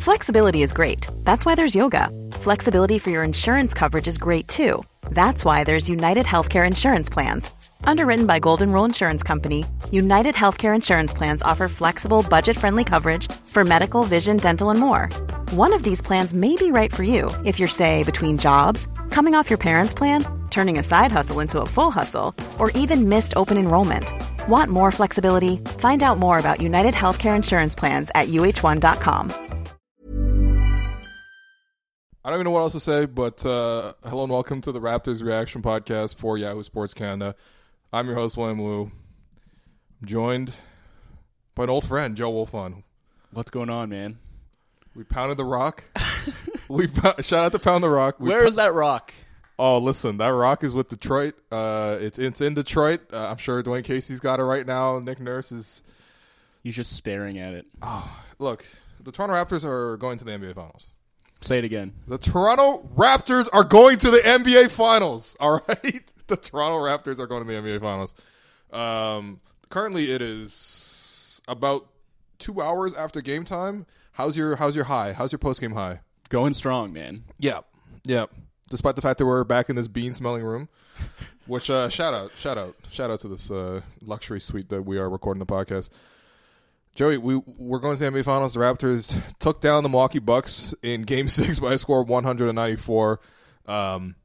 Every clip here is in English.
Flexibility is great. That's why there's yoga. Flexibility for your insurance coverage is great too. That's why there's United Healthcare Insurance Plans. Underwritten by Golden Rule Insurance Company, United Healthcare Insurance Plans offer flexible, budget-friendly coverage for medical, vision, dental, and more. One of these plans may be right for you if you're, say, between jobs, coming off your parents' plan, turning a side hustle into a full hustle, or even missed open enrollment. Want more flexibility? Find out more about United Healthcare Insurance Plans at uh1.com. I don't even know what else to say, but hello and welcome to the Raptors Reaction Podcast for Yahoo Sports Canada. I'm your host, William Liu. I'm joined by an old friend, Joe Wolfon. What's going on, man? We pounded the rock. Shout out to Pound the Rock. Where is that rock? Oh, listen, that rock is with Detroit. It's in Detroit. I'm sure Dwayne Casey's got it right now. Nick Nurse is... He's just staring at it. Oh, look, the Toronto Raptors are going to the NBA Finals. Say it again. The Toronto Raptors are going to the NBA Finals, all right? The Toronto Raptors are going to the NBA Finals. Currently, it is about 2 hours after game time. How's your high? How's your post-game high? Going strong, man. Yeah. Despite the fact that we're back in this bean-smelling room, which shout out to this luxury suite that we are recording the podcast. Joey, we're going to the NBA Finals. The Raptors took down the Milwaukee Bucks in Game 6 by a score of 194. I'm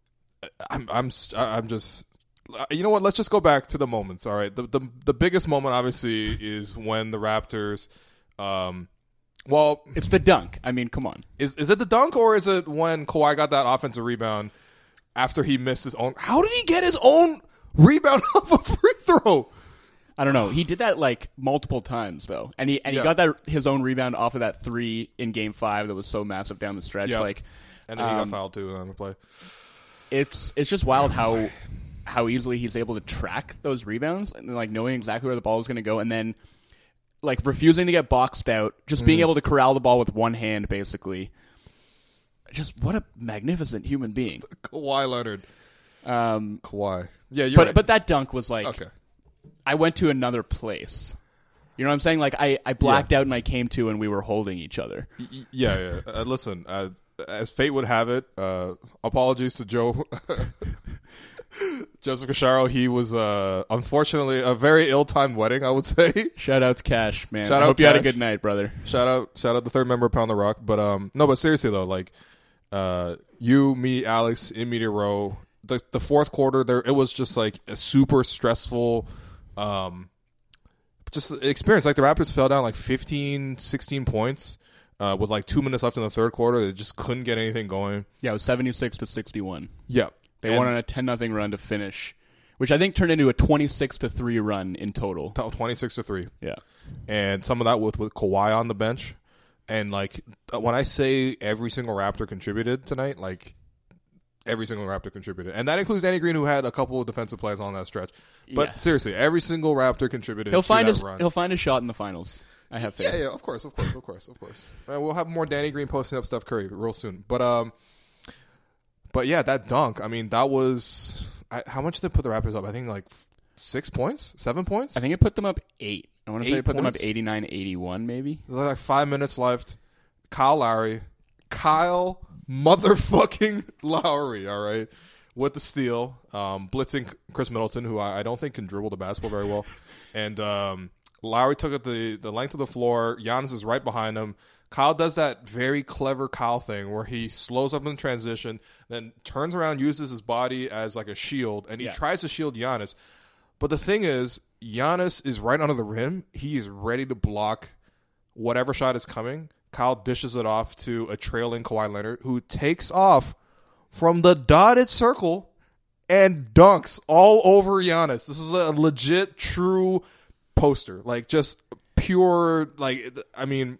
just, you know what? Let's just go back to the moments. All right, the biggest moment obviously is when the Raptors. Well, it's the dunk. I mean, come on. Is it the dunk or is it when Kawhi got that offensive rebound after he missed his own? How did he get his own rebound off a free throw? I don't know. He did that like multiple times though, and he got his own rebound off of that three in Game 5 that was so massive down the stretch. Yep. Like, and then he got fouled too on the play. It's just wild how easily he's able to track those rebounds and like knowing exactly where the ball is going to go, and then like refusing to get boxed out, just being able to corral the ball with one hand, basically. Just what a magnificent human being, Kawhi Leonard. Kawhi, yeah, you're but right. But that dunk was like, okay. I went to another place. You know what I'm saying? Like, I blacked out and I came to and we were holding each other. Yeah. Listen, as fate would have it, apologies to Joe. Joseph Casharo, he was, unfortunately, a very ill-timed wedding, I would say. Shout out to Cash, man. Shout I out hope you had a Cash. good night, brother. Shout out the third member of Pound the Rock. But, no, but seriously, though, like, you, me, Alex, in media row, the fourth quarter, it was just, like, a super stressful just experience. Like the Raptors fell down like 15, 16 points with like 2 minutes left in the third quarter. They just couldn't get anything going. Yeah, it was 76-61. Yeah. They won on a 10-0 run to finish, which I think turned into a 26-3 run in total. 26-3. Yeah. And some of that with Kawhi on the bench. And like when I say every single Raptor contributed tonight, like every single Raptor contributed. And that includes Danny Green, who had a couple of defensive plays on that stretch. But seriously, every single Raptor contributed to that run. He'll find a shot in the finals. I have faith. Yeah, of course. We'll have more Danny Green posting up Steph Curry real soon. But yeah, that dunk, I mean, that was... how much did they put the Raptors up? I think like 6 points? 7 points? I think it put them up 8. I want to say it put them up points? 89-81 maybe. There's like 5 minutes left. Kyle motherfucking Lowry, all right, with the steal, blitzing Chris Middleton, who I don't think can dribble the basketball very well. And Lowry took it the length of the floor. Giannis is right behind him. Kyle does that very clever Kyle thing where he slows up in transition, then turns around, uses his body as like a shield, and he tries to shield Giannis. But the thing is, Giannis is right under the rim. He is ready to block whatever shot is coming. Kyle dishes it off to a trailing Kawhi Leonard, who takes off from the dotted circle and dunks all over Giannis. This is a legit, true poster. Like, just pure, like, I mean,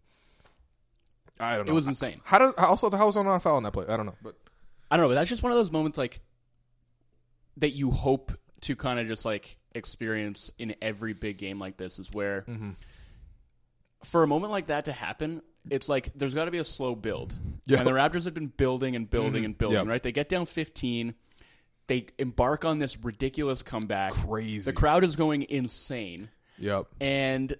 I don't know. It was insane. How was there not a foul on that play? I don't know. But that's just one of those moments, like, that you hope to kind of just, like, experience in every big game like this is where... Mm-hmm. For a moment like that to happen, it's like there's got to be a slow build. Yep. And the Raptors have been building and building and building, right? They get down 15. They embark on this ridiculous comeback. Crazy. The crowd is going insane. Yep. And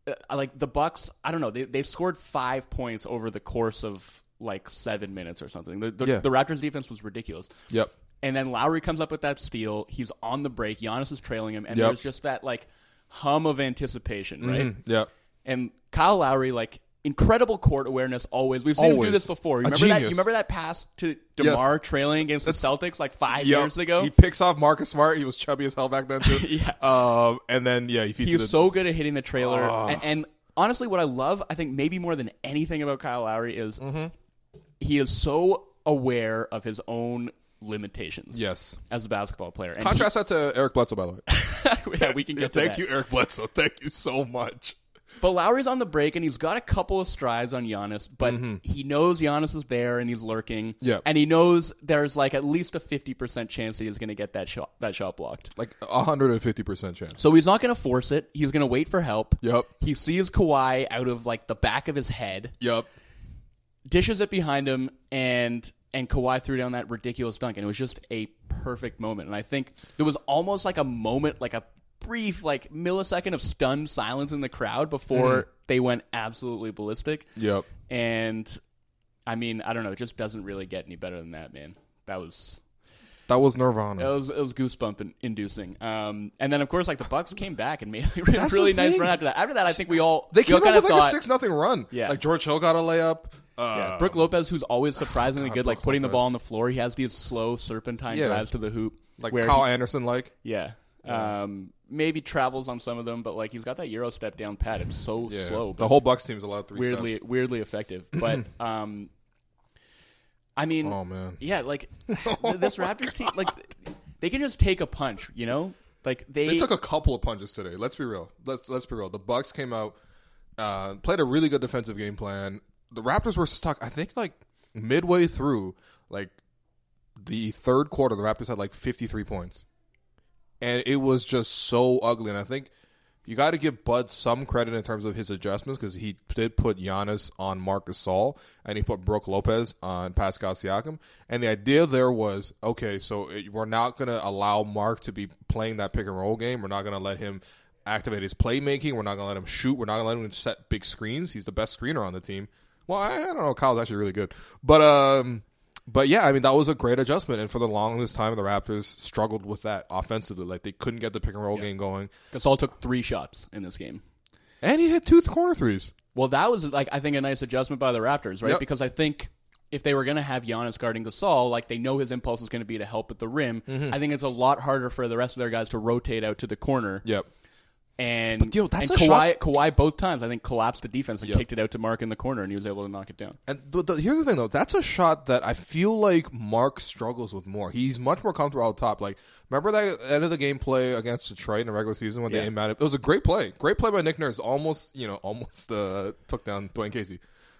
like the Bucks, I don't know, they scored 5 points over the course of like 7 minutes or something. The Raptors defense was ridiculous. Yep. And then Lowry comes up with that steal. He's on the break. Giannis is trailing him, and there's just that like hum of anticipation, right? Yep. And Kyle Lowry, like, incredible court awareness always. We've seen him do this before. You remember that pass to DeMar trailing against the Celtics like 5 years ago? He picks off Marcus Smart. He was chubby as hell back then too. And then he feeds He's so good at hitting the trailer. And honestly, what I love, I think maybe more than anything about Kyle Lowry is he is so aware of his own limitations. Yes. As a basketball player. And contrast that to Eric Bledsoe, by the way. Yeah, we can get to that. Thank you, Eric Bledsoe. Thank you so much. But Lowry's on the break, and he's got a couple of strides on Giannis, but he knows Giannis is there, and he's lurking. Yep. And he knows there's like at least a 50% chance he's going to get that shot blocked. Like 150% chance. So he's not going to force it. He's going to wait for help. Yep. He sees Kawhi out of like the back of his head. Yep. Dishes it behind him, and Kawhi threw down that ridiculous dunk, and it was just a perfect moment. And I think there was almost like a moment, like a brief like millisecond of stunned silence in the crowd before they went absolutely ballistic. Yep. And I mean, I don't know, it just doesn't really get any better than that, man. That was Nirvana. It was goosebump inducing. And then of course like the Bucks came back and made a really nice run after that. After that, I think we all came kind up of with like a 6-0 run. Yeah. Like George Hill got a layup. Brook Lopez, who's always surprisingly good, like putting the ball on the floor. He has these slow serpentine drives to the hoop, like Kyle Anderson, maybe travels on some of them, but like he's got that Euro step down pat. It's so slow. The whole Bucks team's allowed 3 steps. Weirdly effective. But I mean, oh man, yeah, like this Raptors team, like they can just take a punch, you know? Like they took a couple of punches today. Let's be real. Let's be real. The Bucks came out, played a really good defensive game plan. The Raptors were stuck. I think like midway through, like the third quarter, the Raptors had like 53 points. And it was just so ugly. And I think you got to give Bud some credit in terms of his adjustments because he did put Giannis on Marc Gasol and he put Brook Lopez on Pascal Siakam. And the idea there was, okay, so we're not going to allow Mark to be playing that pick and roll game. We're not going to let him activate his playmaking. We're not going to let him shoot. We're not going to let him set big screens. He's the best screener on the team. Well, I don't know. Kyle's actually really good. But yeah, I mean, that was a great adjustment. And for the longest time, the Raptors struggled with that offensively. Like, they couldn't get the pick and roll game going. Gasol took 3 shots in this game. And he hit 2 corner threes. Well, that was, like, I think a nice adjustment by the Raptors, right? Yep. Because I think if they were going to have Giannis guarding Gasol, like, they know his impulse is going to be to help at the rim. I think it's a lot harder for the rest of their guys to rotate out to the corner. Yep. And that's and a shot. Kawhi both times, I think, collapsed the defense and kicked it out to Mark in the corner, and he was able to knock it down. And here's the thing, though. That's a shot that I feel like Mark struggles with more. He's much more comfortable out top. Like, remember that end of the game play against Detroit in the regular season when they aimed at it? It was a great play. Great play by Nick Nurse. Almost took down Dwayne Casey.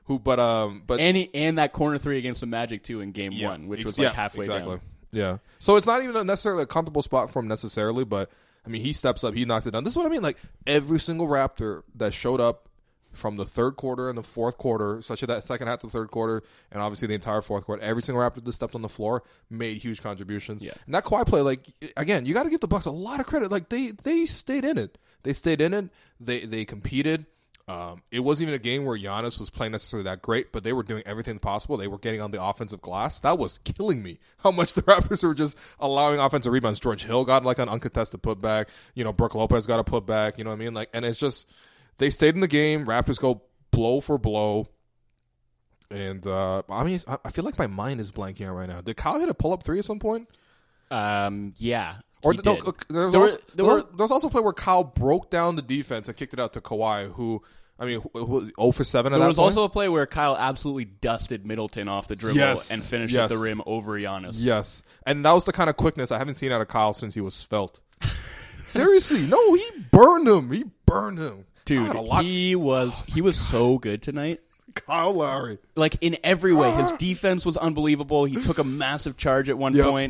And that corner 3 against the Magic, too, in game 1, which was like halfway down. Yeah. So it's not even necessarily a comfortable spot for him necessarily, but I mean, he steps up, he knocks it down. This is what I mean. Like, every single Raptor that showed up from the third quarter and the fourth quarter, such as that second half to the third quarter, and obviously the entire fourth quarter, every single Raptor that stepped on the floor made huge contributions. Yeah. And that Kawhi play, like, again, you got to give the Bucks a lot of credit. Like, they stayed in it. They competed. It wasn't even a game where Giannis was playing necessarily that great, but they were doing everything possible. They were getting on the offensive glass. That was killing me. How much the Raptors were just allowing offensive rebounds. George Hill got like an uncontested putback. Brook Lopez got a putback. You know what I mean? Like, and it's just they stayed in the game. Raptors go blow for blow. And I mean, I feel like my mind is blanking out right now. Did Kyle hit a pull-up 3 at some point? Yeah. Or no, there was also a play where Kyle broke down the defense and kicked it out to Kawhi, who was 0 for 7 at that point. There was also a play where Kyle absolutely dusted Middleton off the dribble and finished at the rim over Giannis. Yes. And that was the kind of quickness I haven't seen out of Kyle since he was svelte. Seriously. No, he burned him. Dude, he was so good tonight. Kyle Lowry. Like, in every way. His defense was unbelievable. He took a massive charge at one point.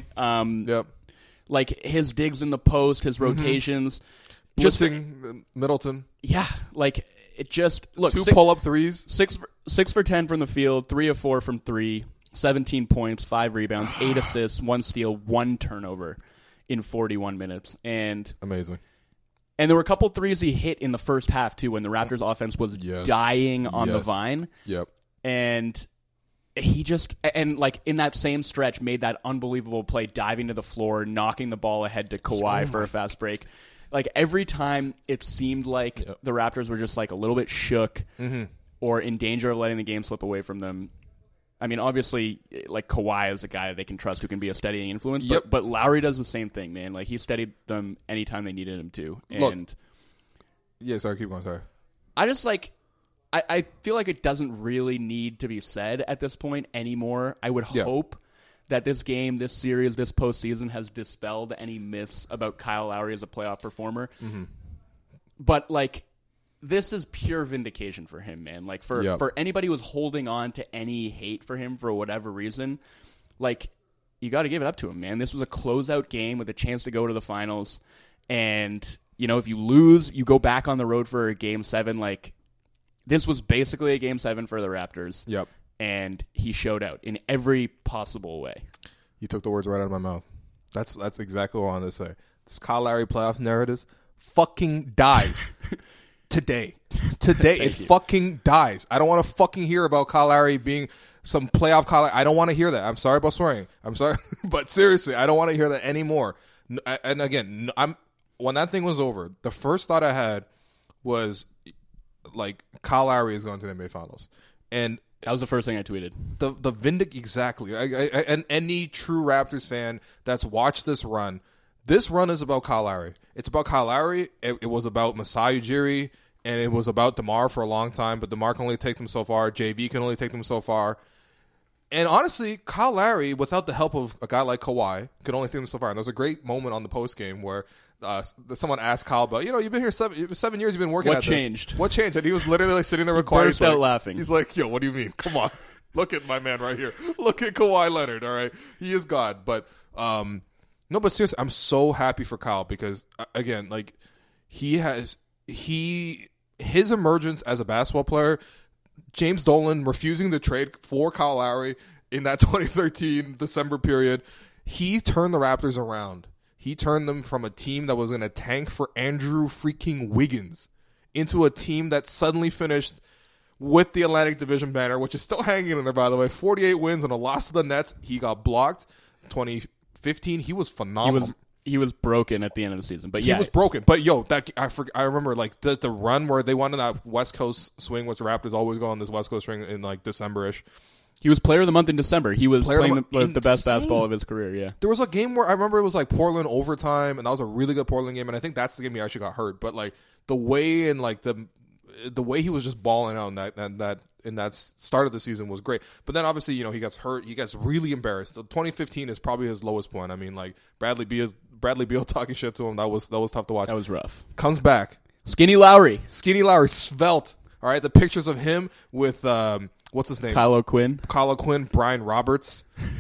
Like, his digs in the post, his rotations. Blitzing Middleton. Yeah. Like, it just... Look, 2 pull-up threes. 6 for 10 from the field, 3 of 4 from 3, 17 points, 5 rebounds, 8 assists, 1 steal, 1 turnover in 41 minutes. And... Amazing. And there were a couple threes he hit in the first half, too, when the Raptors offense was dying on the vine. Yep. And he just, and like in that same stretch, made that unbelievable play, diving to the floor, knocking the ball ahead to Kawhi for a fast break. Like every time it seemed like the Raptors were just like a little bit shook or in danger of letting the game slip away from them. I mean, obviously, like Kawhi is a guy that they can trust who can be a steadying influence, but Lowry does the same thing, man. Like he steadied them anytime they needed him to. And sorry, keep going. Sorry. I just like, I feel like it doesn't really need to be said at this point anymore. I would hope that this game, this series, this postseason has dispelled any myths about Kyle Lowry as a playoff performer. But like, this is pure vindication for him, man. Like for anybody who was holding on to any hate for him for whatever reason, like you got to give it up to him, man. This was a closeout game with a chance to go to the finals, and you know if you lose, you go back on the road for a Game 7. Like this was basically a Game 7 for the Raptors. Yep. And he showed out in every possible way. You took the words right out of my mouth. That's exactly what I wanted to say. This Kyle Lowry playoff narrative fucking dies. Today it fucking dies. I don't want to fucking hear about Kyle Lowry being some playoff Kyle Lowry. I don't want to hear that. I'm sorry about swearing. I'm sorry, but seriously, I don't want to hear that anymore. And again, when that thing was over, the first thought I had was like Kyle Lowry is going to the NBA Finals, and that was the first thing I tweeted. The exactly. And any true Raptors fan that's watched this run is about Kyle Lowry. It's about Kyle Lowry. It was about Masai Ujiri, and it was about DeMar for a long time, but DeMar can only take them so far. JV can only take them so far. And honestly, Kyle Lowry, without the help of a guy like Kawhi, could only take them so far. And there was a great moment on the postgame where someone asked Kyle about, you've been here 7 years, you've been working at this. What changed? What changed? And he was literally like, sitting there with Kawhi. Burst out laughing. He's like, what do you mean? Come on. Look at my man right here. Look at Kawhi Leonard, all right? He is God. But no, but seriously, I'm so happy for Kyle because, again, like his emergence as a basketball player, James Dolan refusing to trade for Kyle Lowry in that 2013 December period, he turned the Raptors around. He turned them from a team that was in a tank for Andrew freaking Wiggins into a team that suddenly finished with the Atlantic Division banner, which is still hanging in there, by the way. 48 wins and a loss to the Nets. He got blocked. 2015, he was phenomenal. He was broken at the end of the season, but he was broken. But I remember like the run where they went on that West Coast swing, which the Raptors always go on this West Coast swing in like December-ish. He was player of the month in December. He was playing the best basketball of his career, yeah. There was a game where I remember it was like Portland overtime, and that was a really good Portland game, and I think that's the game he actually got hurt. But like the way and like the way he was just balling out in that start of the season was great. But then obviously, he gets hurt. He gets really embarrassed. 2015 is probably his lowest point. I mean, like Bradley Beal talking shit to him, that was tough to watch. That was rough. Comes back. Skinny Lowry, svelte. All right, the pictures of him with what's his name? Kyle O'Quinn, Brian Roberts.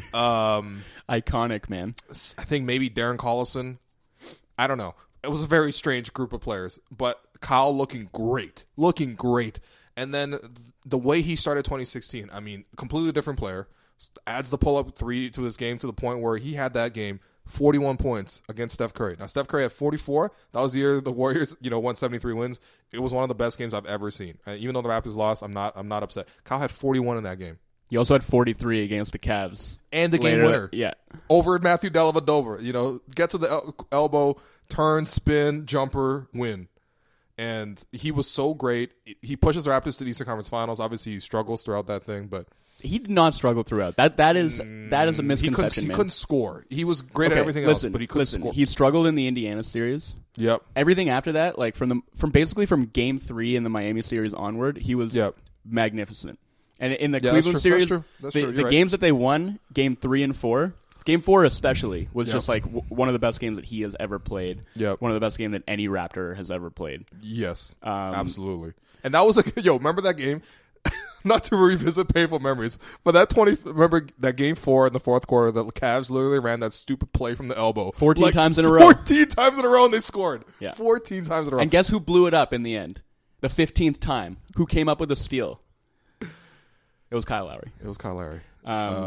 Iconic, man. I think maybe Darren Collison. I don't know. It was a very strange group of players, but Kyle looking great. And then the way he started 2016, I mean, completely different player. Adds the pull-up three to his game to the point where he had that game, 41 points against Steph Curry. Now, Steph Curry had 44. That was the year the Warriors, won 73 wins. It was one of the best games I've ever seen. Even though the Raptors lost, I'm not upset. Kyle had 41 in that game. He also had 43 against the Cavs. And the game winner. Yeah. Over Matthew Dellavedova. Get to the elbow, turn, spin, jumper, win. And he was so great. He pushes the Raptors to the Eastern Conference Finals. Obviously, he struggles throughout that thing, but he did not struggle throughout. That is a misconception. He couldn't score. He was great at everything else, but he couldn't score. He struggled in the Indiana series. Yep. Everything after that, like from basically Game 3 in the Miami series onward, he was magnificent. And in the Cleveland series, the games that they won, Game 3 and 4. Game 4 especially was just like one of the best games that he has ever played. Yep. One of the best games that any Raptor has ever played. Yes, absolutely. And that was remember that game? Not to revisit painful memories, but remember that Game 4 in the fourth quarter, the Cavs literally ran that stupid play from the elbow. 14 times in a row. 14 times in a row, and they scored. Yeah. 14 times in a row. And guess who blew it up in the end? The 15th time. Who came up with the steal? It was Kyle Lowry.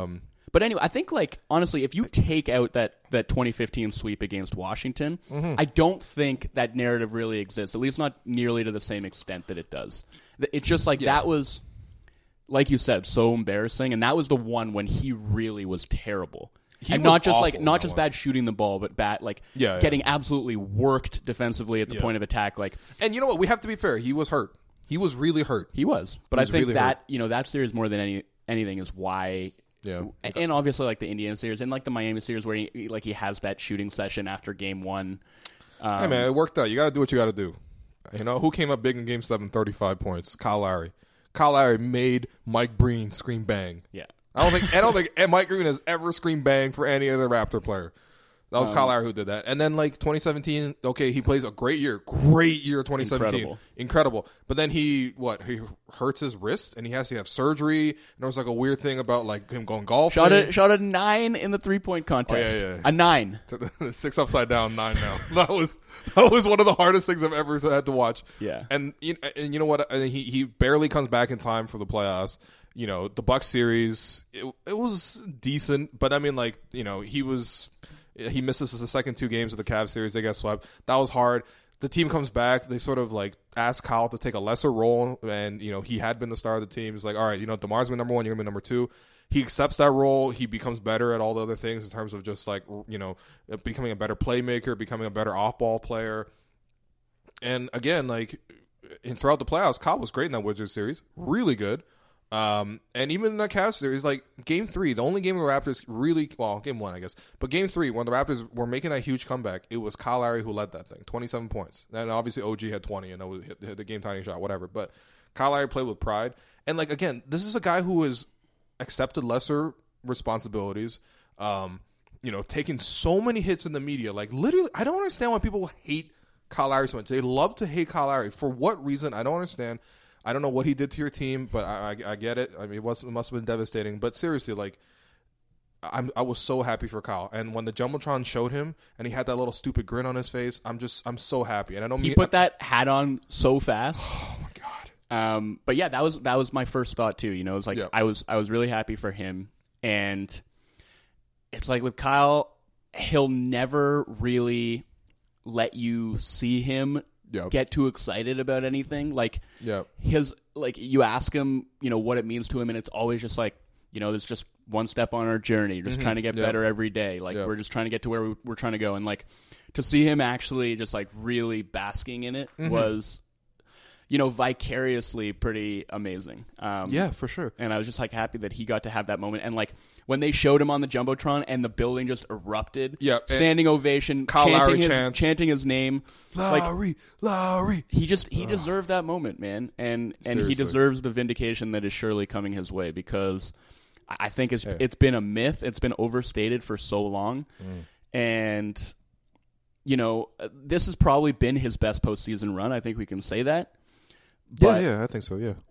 But anyway, I think, like, honestly, if you take out that 2015 sweep against Washington, I don't think that narrative really exists, at least not nearly to the same extent that it does. It's just like that was, like you said, so embarrassing, and that was the one when he really was terrible. And not just bad shooting the ball, but bad getting absolutely worked defensively at the point of attack. Like, and you know what? We have to be fair. He was hurt. He was really hurt. He was, but I think really that that series more than anything is why. Yeah, and obviously like the Indiana series and like the Miami series where he has that shooting session after game 1. Hey man, it worked out. You got to do what you got to do. You know who came up big in Game 7, 35 points? Kyle Lowry. Kyle Lowry made Mike Breen scream bang. Yeah. I don't think Mike Green has ever screamed bang for any other Raptor player. That was Kyle Lowry who did that. And then, like, 2017, okay, he plays a great year. Great year, 2017. Incredible. But then he hurts his wrist, and he has to have surgery. And there was, like, a weird thing about, like, him going golfing. Shot a 9 in the three-point contest. Oh, yeah. A 9. 6 upside down, 9 now. That was one of the hardest things I've ever had to watch. Yeah. And you know what? He barely comes back in time for the playoffs. You know, the Bucks series, it was decent. But, I mean, like, you know, he misses the second 2 games of the Cavs series. They got swept. That was hard. The team comes back. They sort of like ask Kyle to take a lesser role, and you know he had been the star of the team. He's like, all right, you know, DeMar's been number 1. You're gonna be number 2. He accepts that role. He becomes better at all the other things in terms of just like becoming a better playmaker, becoming a better off-ball player. And again, like throughout the playoffs, Kyle was great in that Wizards series. Really good. And even in that Cavs series, like Game 3, the only game the Raptors Game 1, I guess, but Game 3, when the Raptors were making a huge comeback, it was Kyle Lowry who led that thing, 27 points. And obviously OG had 20, and that was hit the game-tying shot, whatever. But Kyle Lowry played with pride. And, like, again, this is a guy who has accepted lesser responsibilities, taking so many hits in the media. Like, literally, I don't understand why people hate Kyle Lowry so much. They love to hate Kyle Lowry. For what reason? I don't understand. I don't know what he did to your team, but I get it. I mean, it must have been devastating. But seriously, like, I was so happy for Kyle. And when the Jumbotron showed him, and he had that little stupid grin on his face, I'm so happy. And I don't he put that hat on so fast. Oh my god. But yeah, that was my first thought too. You know, it was like I was really happy for him, and it's like with Kyle, he'll never really let you see him get too excited about anything. Like you ask him, what it means to him, and it's always just like, there's just one step on our journey, just trying to get better every day. Like we're just trying to get to where we're trying to go. And like to see him actually just like really basking in it was, vicariously pretty amazing. Yeah, for sure. And I was just like happy that he got to have that moment. And like when they showed him on the Jumbotron and the building just erupted, standing ovation, chanting his name, Lowry. He deserved that moment, man. And he deserves the vindication that is surely coming his way, because I think it's been a myth. It's been overstated for so long. And this has probably been his best postseason run. I think we can say that. But, I think so. Yeah.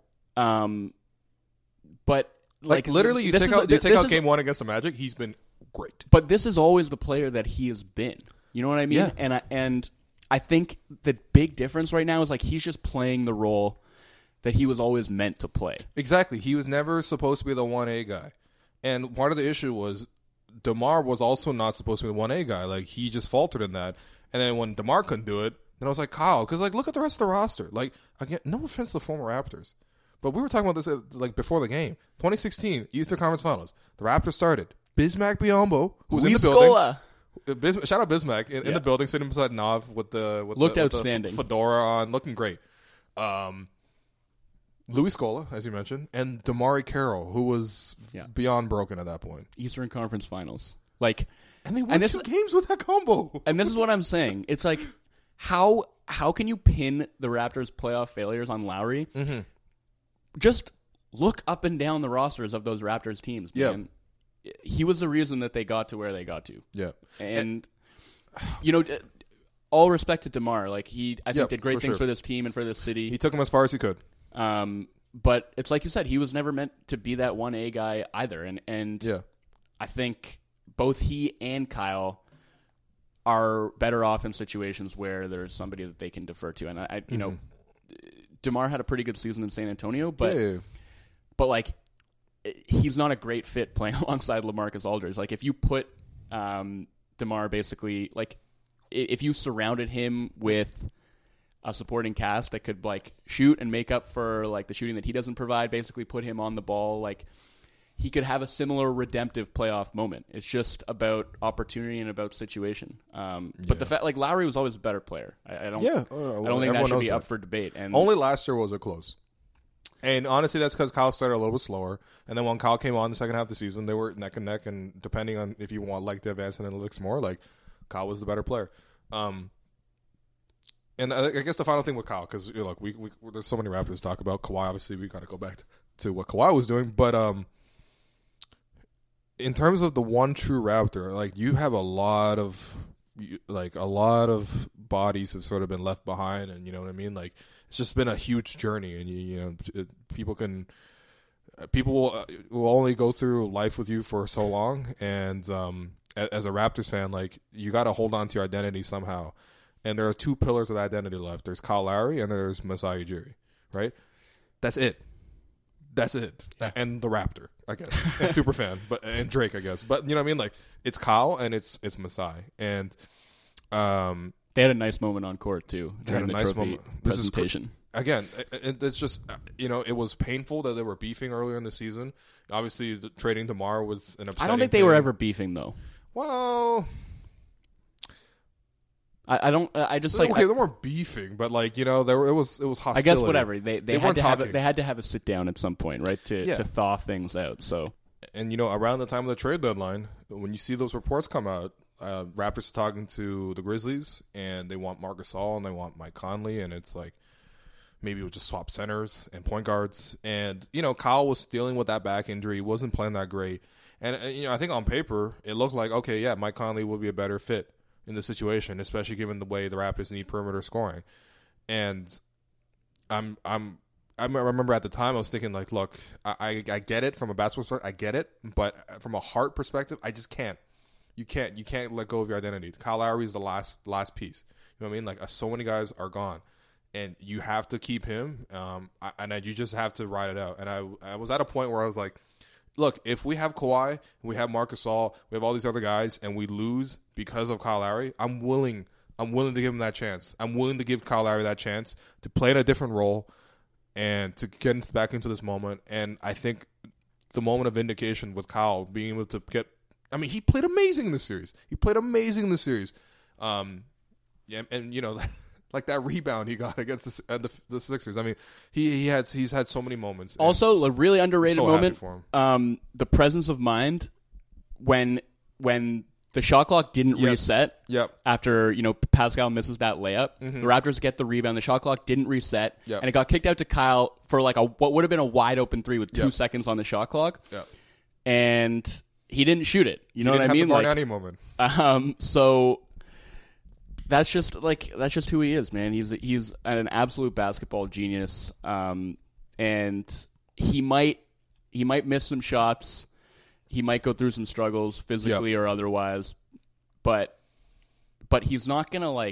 But like literally, you take out Game 1 against the Magic, he's been great. But this is always the player that he has been. You know what I mean? Yeah. And I think the big difference right now is like he's just playing the role that he was always meant to play. Exactly. He was never supposed to be the 1A guy, and part of the issue was DeMar was also not supposed to be the 1A guy. Like he just faltered in that, and then when DeMar couldn't do it. And I was like, Kyle, because like look at the rest of the roster. Like again, no offense to the former Raptors, but we were talking about this like before the game. 2016 Eastern Conference Finals. The Raptors started Bismack Biyombo, who was in the building. Shout out Bismack in the building, sitting beside Nav with the outstanding fedora on, looking great. Louis Scola, as you mentioned, and Damari Carroll, who was beyond broken at that point. Eastern Conference Finals, like, and they won 2 games with that combo. And this is what I'm saying. It's like. How can you pin the Raptors' playoff failures on Lowry? Mm-hmm. Just look up and down the rosters of those Raptors teams, man. Yeah. He was the reason that they got to where they got to. Yeah. And all respect to DeMar. Like I think did great things for this team and for this city. He took them as far as he could. But it's like you said, he was never meant to be that 1A guy either. And I think both he and Kyle are better off in situations where there's somebody that they can defer to. And DeMar had a pretty good season in San Antonio, but like he's not a great fit playing alongside LaMarcus Aldridge. Like if you put DeMar basically like if you surrounded him with a supporting cast that could like shoot and make up for like the shooting that he doesn't provide, basically put him on the ball, like he could have a similar redemptive playoff moment. It's just about opportunity and about situation. But the fact, like Lowry was always a better player. I don't think that should be up for debate. And only last year was it close. And honestly, that's because Kyle started a little bit slower. And then when Kyle came on the second half of the season, they were neck and neck. And depending on if you want like the advanced analytics more, like Kyle was the better player. And I guess the final thing with Kyle, because look, we there's so many Raptors to talk about. Kawhi, obviously, we got to go back to what Kawhi was doing. But in terms of the one true Raptor, like you have a lot of bodies have sort of been left behind, and you know what I mean. Like it's just been a huge journey, and people will only go through life with you for so long, and as a Raptors fan, like you got to hold on to your identity somehow. And there are two pillars of that identity left. There's Kyle Lowry and there's Masai Ujiri, right? That's it. Yeah. And the Raptor, I guess, and Superfan, and Drake, I guess. But you know what I mean? Like it's Kyle and it's Masai, and they had a nice moment on court too. They had a nice moment. Presentation. Again, it's just it was painful that they were beefing earlier in the season. Obviously, trading DeMar was an upsetting. I don't think they were ever beefing though. Well, I don't. I just okay. They weren't beefing, but like it was hostility. I guess whatever they had to talking. they had to have a sit down at some point, right? To thaw things out. So and around the time of the trade deadline, when you see those reports come out, Raptors are talking to the Grizzlies, and they want Marc Gasol and they want Mike Conley, and it's like maybe we'll just swap centers and point guards. And Kyle was dealing with that back injury; he wasn't playing that great. And I think on paper it looked like okay, yeah, Mike Conley will be a better fit in the situation, especially given the way the Raptors need perimeter scoring. And I remember at the time I was thinking like, look, I get it from a basketball perspective, I get it, but from a heart perspective, I just can't. You can't let go of your identity. Kyle Lowry is the last piece. You know what I mean? Like so many guys are gone, and you have to keep him. You just have to ride it out. And I was at a point where I was like, look, if we have Kawhi, we have Marc Gasol, we have all these other guys, and we lose because of Kyle Lowry, I'm willing to give him that chance. I'm willing to give Kyle Lowry that chance to play in a different role and to get back into this moment. And I think the moment of vindication with Kyle being able to get – I mean, he played amazing in this series. Like that rebound he got against the Sixers. I mean, he's had so many moments. Also, a really underrated moment. The presence of mind when the shot clock didn't reset. Yep. After Pascal misses that layup, the Raptors get the rebound. The shot clock didn't reset, and it got kicked out to Kyle for like what would have been a wide open three with 2 seconds on the shot clock. Yep. And he didn't shoot it. You know what I mean? Like any moment. So. That's just who he is, man. He's an absolute basketball genius, and he might miss some shots, he might go through some struggles physically or otherwise, but he's not gonna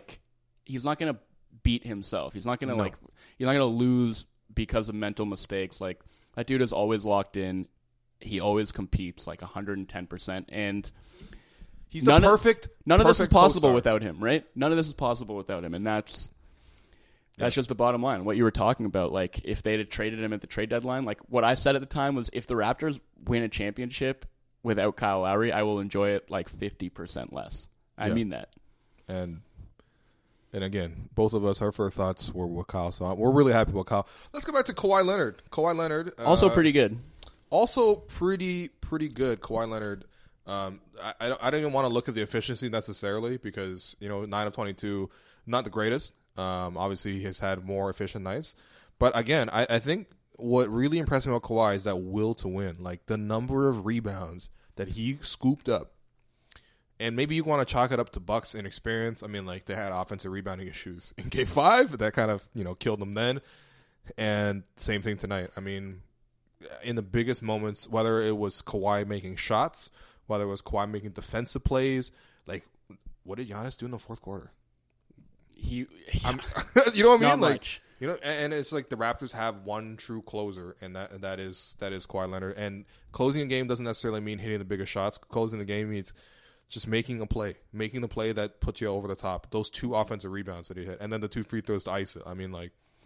beat himself. He's not gonna lose because of mental mistakes. Like that dude is always locked in. He always competes like 110%, and. He's none of this is possible without him, right? None of this is possible without him, and that's just the bottom line. What you were talking about, like if they'd have traded him at the trade deadline, like what I said at the time was, if the Raptors win a championship without Kyle Lowry, I will enjoy it like 50% less. I mean that. And again, both of us, our first thoughts were with Kyle, so we're really happy with Kyle. Let's go back to Kawhi Leonard. Also pretty good. Also pretty good. Kawhi Leonard. I don't even want to look at the efficiency necessarily because 9 of 22, not the greatest. Obviously, he has had more efficient nights, but again, I think what really impressed me about Kawhi is that will to win, like the number of rebounds that he scooped up. And maybe you want to chalk it up to Bucks inexperience. I mean, like they had offensive rebounding issues in Game 5 that kind of killed them then, and same thing tonight. I mean, in the biggest moments, whether it was Kawhi making shots. Whether it was Kawhi making defensive plays, like what did Giannis do in the fourth quarter? You know what I mean? Not like much. You know, and it's like the Raptors have one true closer, and that is Kawhi Leonard. And closing a game doesn't necessarily mean hitting the bigger shots. Closing the game means just making the play that puts you over the top. Those 2 offensive rebounds that he hit, and then the 2 free throws to ice it. I mean,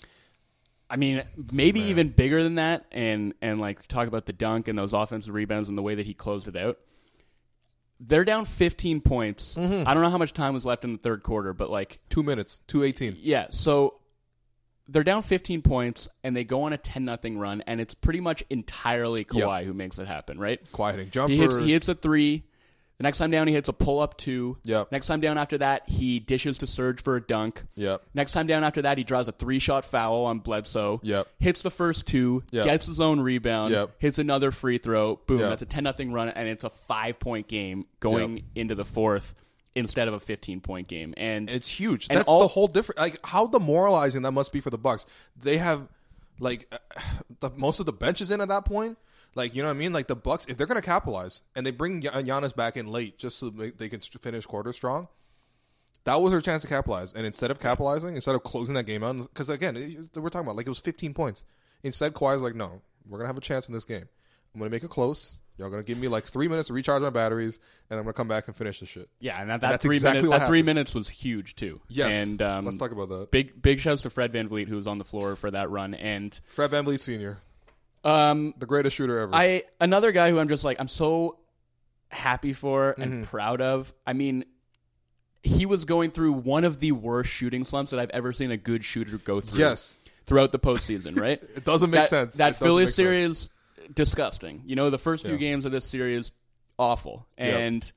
maybe even bigger than that, and like talk about the dunk and those offensive rebounds and the way that he closed it out. They're down 15 points. Mm-hmm. I don't know how much time was left in the third quarter, but like 2 minutes, 2:18. Yeah, so they're down 15 points, and they go on a 10-0 run, and it's pretty much entirely Kawhi who makes it happen, right? Kawhi hitting jumpers. He hits a 3. The next time down, he hits a pull-up 2. Yep. Next time down after that, he dishes to Serge for a dunk. Yep. Next time down after that, he draws a 3-shot foul on Bledsoe. Yep. Hits the first 2. Yep. Gets his own rebound. Yep. Hits another free throw. Boom. Yep. That's a 10-0 run, and it's a 5-point game going into the fourth instead of a 15-point game. And it's huge. And That's the whole difference. Like, how demoralizing that must be for the Bucks. They have, like, most of the benches in at that point. Like, you know what I mean? Like, the Bucks, if they're going to capitalize and they bring Giannis back in late just so they can finish quarter strong, that was their chance to capitalize. And instead of capitalizing, instead of closing that game out, because, again, we're talking about, like, it was 15 points. Instead, Kawhi's like, no, we're going to have a chance in this game. I'm going to make it close. Y'all going to give me, like, 3 minutes to recharge my batteries, and I'm going to come back and finish this shit. Yeah, and that that's 3 exactly minutes, what that 3 happens. minutes was huge, too. Yes. And let's talk about that. big shouts to Fred VanVleet, who was on the floor for that run. And Fred VanVleet Sr., the greatest shooter ever. Another guy who I'm just like, I'm so happy for and proud of. I mean, he was going through one of the worst shooting slumps that I've ever seen a good shooter go through. Yes. Throughout the postseason, right? It doesn't make sense. That It doesn't Phillies make series, disgusting. You know, the first few Yeah. games of this series, awful. Yep. And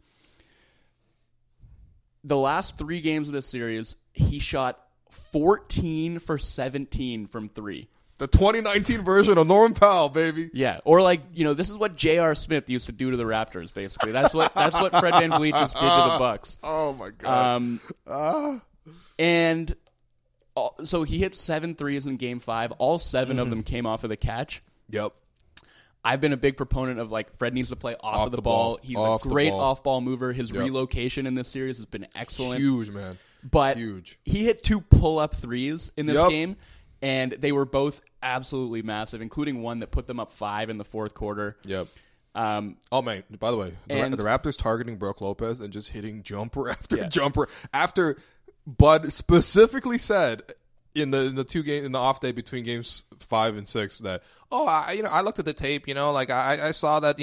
the last 3 games of this series, he shot 14 for 17 from 3. The 2019 version of Norman Powell, baby. Yeah, or like, you know, this is what J.R. Smith used to do to the Raptors. Basically, that's what Fred VanVleet just did to the Bucks. Oh my god. And so he hit 7 threes in Game 5. All 7 of them came off of the catch. Yep. I've been a big proponent of, like, Fred needs to play off of the ball. He's Off a the great ball. off-ball mover. His Yep. relocation in this series has been excellent. Huge, man. But Huge. he hit 2 pull-up threes in this Yep. game, and they were both absolutely massive, including one that put them up 5 in the fourth quarter. Yep. Oh man! By the way, the And- Raptors targeting Brook Lopez and just hitting jumper after Yeah. jumper after Bud specifically said in the 2 game in the off day between games 5 and 6 that I looked at the tape, like I saw that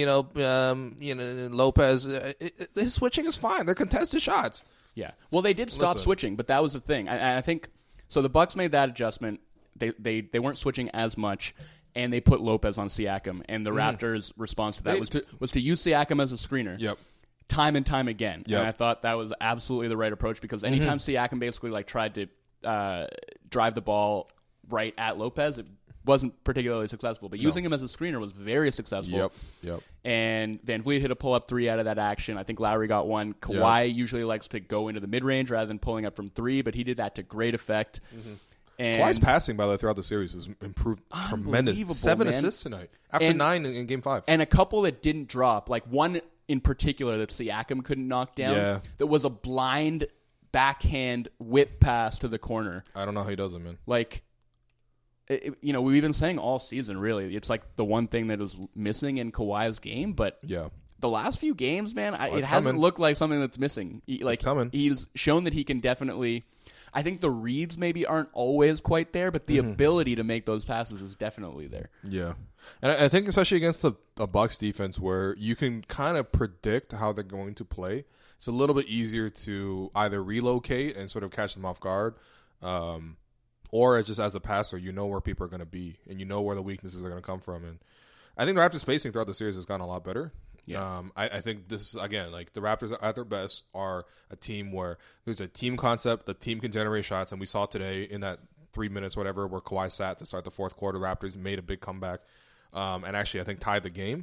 Lopez his switching is fine. They're contested shots. Yeah. Well, they did stop Listen. switching, but that was the thing. I think so. The Bucks made that adjustment. They weren't switching as much, and they put Lopez on Siakam. And the Raptors' response to that was to use Siakam as a screener. Yep. Time and time again. Yep. And I thought that was absolutely the right approach because anytime Siakam basically like tried to drive the ball right at Lopez, it wasn't particularly successful. But using him as a screener was very successful. Yep. And VanVleet hit a pull-up 3 out of that action. I think Lowry got 1. Kawhi usually likes to go into the mid-range rather than pulling up from 3, but he did that to great effect. And Kawhi's passing, by the way, throughout the series has improved tremendous. Unbelievable, 7 man. assists tonight after And- 9 in game 5. And a couple that didn't drop, like one in particular that Siakam couldn't knock down, Yeah. that was a blind backhand whip pass to the corner. I don't know how he does it, man. Like, we've been saying all season, really, it's like the one thing that is missing in Kawhi's game, but Yeah. the last few games, man, it it's hasn't coming. looked like something that's missing. It's coming. He's shown that he can definitely. I think the reads maybe aren't always quite there, but the ability to make those passes is definitely there. Yeah. And I think especially against a Bucks defense where you can kind of predict how they're going to play, it's a little bit easier to either relocate and sort of catch them off guard, or it's just as a passer, you know where people are going to be and you know where the weaknesses are going to come from. And I think the Raptors' spacing throughout the series has gotten a lot better. Yeah. I think this is, again, like the Raptors at their best are a team where there's a team concept, the team can generate shots, and we saw today in that 3 minutes, whatever, where Kawhi sat to start the fourth quarter, Raptors made a big comeback, and actually I think tied the game.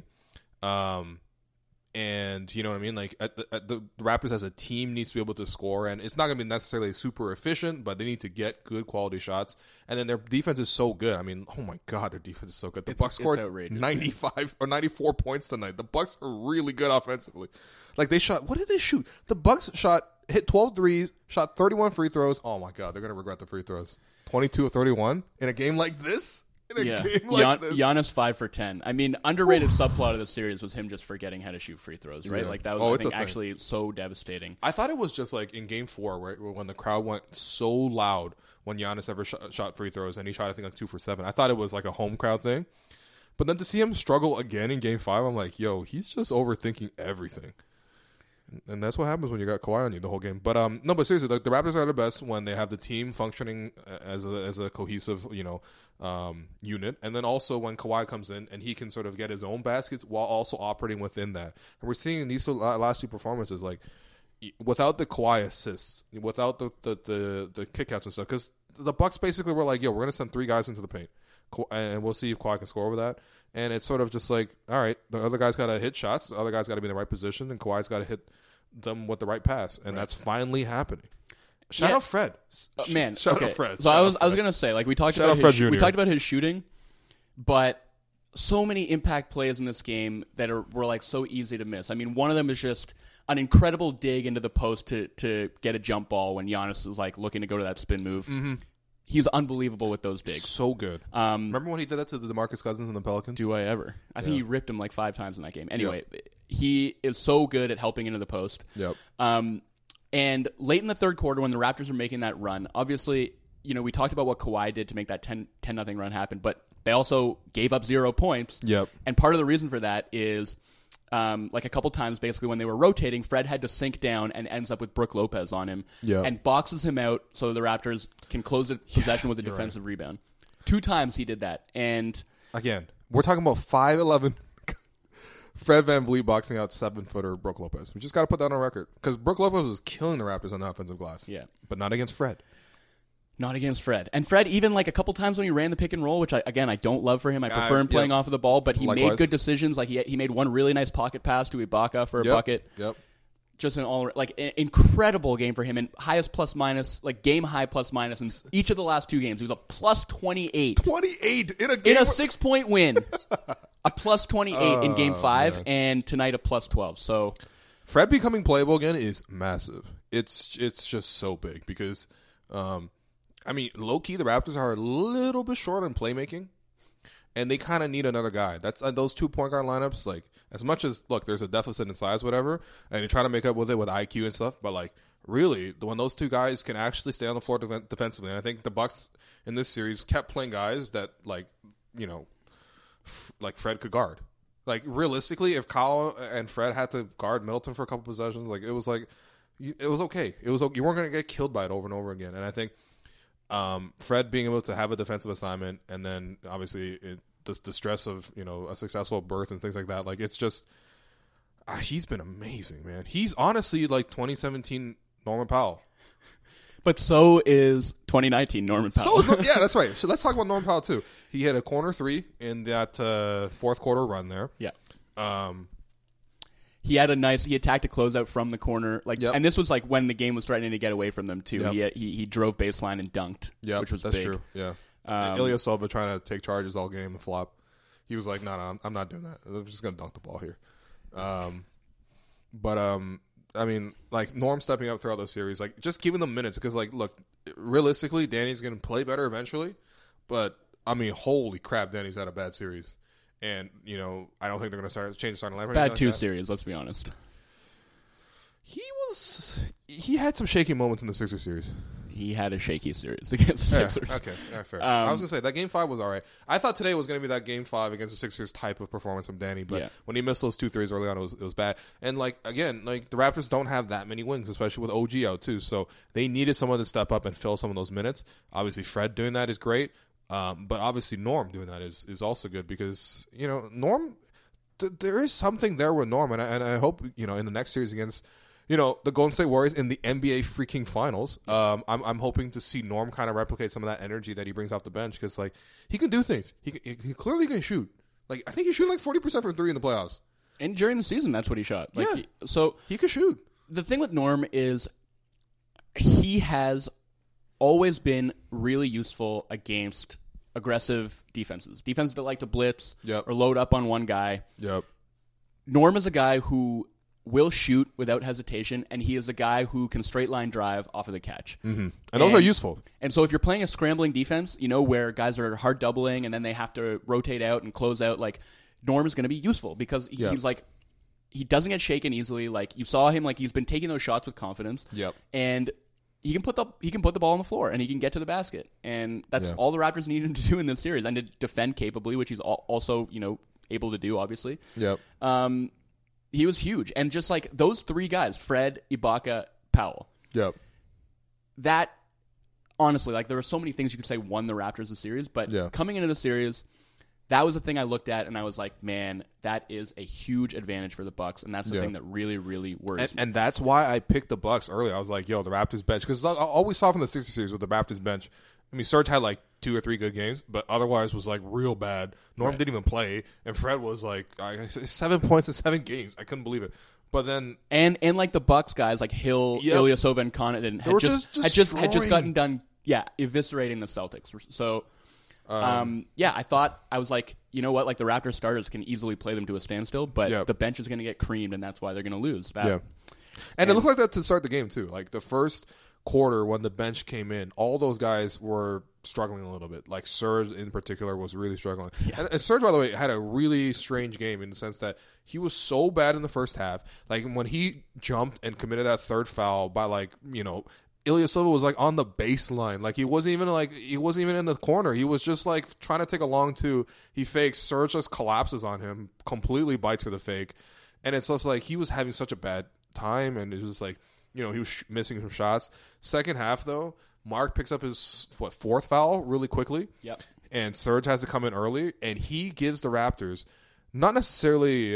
And you know what I mean? Like the Raptors as a team needs to be able to score, and it's not going to be necessarily super efficient, but they need to get good quality shots. And then their defense is so good. I mean, oh my god, their defense is so good. The Bucks scored outrageous, 95 or 94 points tonight. The Bucks are really good offensively. Like they shot, what did they shoot? The Bucks hit 12 threes, shot 31 free throws. Oh my god, they're going to regret the free throws. 22 of 31 in a game like this. Giannis 5 for 10. I mean, underrated subplot of the series was him just forgetting how to shoot free throws, right? Yeah. Like that was I think actually so devastating. I thought it was just like in Game 4, right, when the crowd went so loud when Giannis ever shot free throws, and he shot I think like 2 for 7. I thought it was like a home crowd thing, but then to see him struggle again in Game 5, I'm like, yo, he's just overthinking everything. And that's what happens when you got Kawhi on you the whole game. But no, but seriously, the Raptors are the best when they have the team functioning as a cohesive, unit. And then also when Kawhi comes in and he can sort of get his own baskets while also operating within that. And we're seeing in these last 2 performances, like without the Kawhi assists, without the kickouts and stuff, because the Bucks basically were like, yo, we're going to send 3 guys into the paint. And we'll see if Kawhi can score over that. And it's sort of just like, all right, the other guy's got to hit shots. The other guy's got to be in the right position. And Kawhi's got to hit them with the right pass. And that's finally happening. Shout out Fred. Shout out Fred. So I was going to say, like, we talked about his shooting, but so many impact plays in this game that were like so easy to miss. I mean, one of them is just an incredible dig into the post to get a jump ball when Giannis is like looking to go to that spin move. Mm-hmm. He's unbelievable with those digs. So good. Remember when he did that to the DeMarcus Cousins and the Pelicans? Do I ever? I think he ripped him like 5 times in that game. Anyway, he is so good at helping into the post. Yep. And late in the third quarter when the Raptors were making that run, obviously, we talked about what Kawhi did to make that 10-0 run happen, but they also gave up 0 points. Yep. And part of the reason for that is like a couple times, basically, when they were rotating, Fred had to sink down and ends up with Brook Lopez on him and boxes him out so the Raptors can close the possession with a defensive rebound. 2 times he did that. And again, we're talking about 5'11" Fred VanVleet boxing out 7-footer Brook Lopez. We just got to put that on record because Brook Lopez was killing the Raptors on the offensive glass. Yeah. But not against Fred. Not against Fred. And Fred, even like a couple times when he ran the pick and roll, which I don't love for him. I prefer him playing off of the ball, but he made good decisions. Like he made one really nice pocket pass to Ibaka for a bucket. Yep. Just an incredible game for him, and highest plus minus, like game high plus minus in each of the last 2 games. He was a plus 28. 28 in a game. In a 6-point win. A plus 28 in game 5, man. And tonight a plus 12. So Fred becoming playable again is massive. It's just so big because low-key, the Raptors are a little bit short on playmaking, and they kind of need another guy. That's those 2 point guard lineups, like, as much as, look, there's a deficit in size, whatever, and you try to make up with it with IQ and stuff, but, like, really, when those 2 guys can actually stay on the floor defensively, and I think the Bucks in this series kept playing guys that, like, like Fred could guard. Like, realistically, if Kyle and Fred had to guard Middleton for a couple possessions, like, it was okay. You weren't going to get killed by it over and over again, and I think Fred being able to have a defensive assignment, and then obviously the stress of a successful birth and things like that. Like, it's just he's been amazing, man. He's honestly like 2017 Norman Powell, but so is 2019 Norman Powell. Yeah, that's right. So let's talk about Norman Powell too. He had a corner 3 in that fourth quarter run there. Yeah. He attacked a closeout from the corner, and this was like when the game was threatening to get away from them too. Yep. He drove baseline and dunked, which was that's big. True. Yeah, Ilyasova trying to take charges all game and flop. He was like, "No, I'm not doing that. I'm just gonna dunk the ball here." I mean, like Norm stepping up throughout those series, like just giving them minutes because, like, look, realistically, Danny's gonna play better eventually, but I mean, holy crap, Danny's had a bad series. And, I don't think they're going to change the starting lineup. Bad 2 series, let's be honest. He had some shaky moments in the Sixers series. He had a shaky series against the Sixers. Okay, fair. I was going to say, that Game 5 was all right. I thought today was going to be that Game 5 against the Sixers type of performance from Danny, but when he missed those 2 threes early on, it was bad. And, again, the Raptors don't have that many wings, especially with OG out, too. So they needed someone to step up and fill some of those minutes. Obviously, Fred doing that is great. But obviously Norm doing that is also good because, Norm, there is something there with Norm. And I hope, in the next series against, the Golden State Warriors in the NBA freaking finals, I'm hoping to see Norm kind of replicate some of that energy that he brings off the bench because, he can do things. He clearly can shoot. I think he shot 40% from 3 in the playoffs. And during the season, that's what he shot. He could shoot. The thing with Norm is he has always been really useful against aggressive defenses that like to blitz or load up on one guy. Yep. Norm is a guy who will shoot without hesitation, and he is a guy who can straight line drive off of the catch. And those are useful. And so if you're playing a scrambling defense, where guys are hard doubling and then they have to rotate out and close out, like Norm is going to be useful because he's like, he doesn't get shaken easily. Like you saw him, like he's been taking those shots with confidence. Yep. And he can put the ball on the floor and he can get to the basket, and that's all the Raptors need him to do in this series, and to defend capably, which he's also able to do, obviously. Yep. He was huge, and just like those three guys, Fred, Ibaka, Powell. Yep. That honestly, like there were so many things you could say won the Raptors the series, but coming into the series, that was the thing I looked at, and I was like, man, that is a huge advantage for the Bucks, and that's the thing that really, really worries me. And that's why I picked the Bucks early. I was like, yo, the Raptors bench. Because all we saw from the 60 series with the Raptors bench, I mean, Serge had like 2 or 3 good games, but otherwise was like real bad. Norm didn't even play, and Fred was like 7 points in 7 games. I couldn't believe it. But then and like the Bucks guys like Hill, Ilyasova, and Connaughton had just gotten done, eviscerating the Celtics. So, I was like, you know what, like the Raptors starters can easily play them to a standstill, but the bench is going to get creamed, and that's why they're going to lose. And it looked like that to start the game too. Like the first quarter when the bench came in, all those guys were struggling a little bit. Like Serge in particular was really struggling. And Serge, by the way, had a really strange game in the sense that he was so bad in the first half. Like when he jumped and committed that third foul by Ilyasova was like on the baseline. Like he wasn't even in the corner. He was just like trying to take a long two. He fakes. Serge just collapses on him, completely bites for the fake. And it's just like he was having such a bad time, and it was like, he was missing some shots. Second half, though, Mark picks up his, fourth foul really quickly. Yep. And Serge has to come in early, and he gives the Raptors not necessarily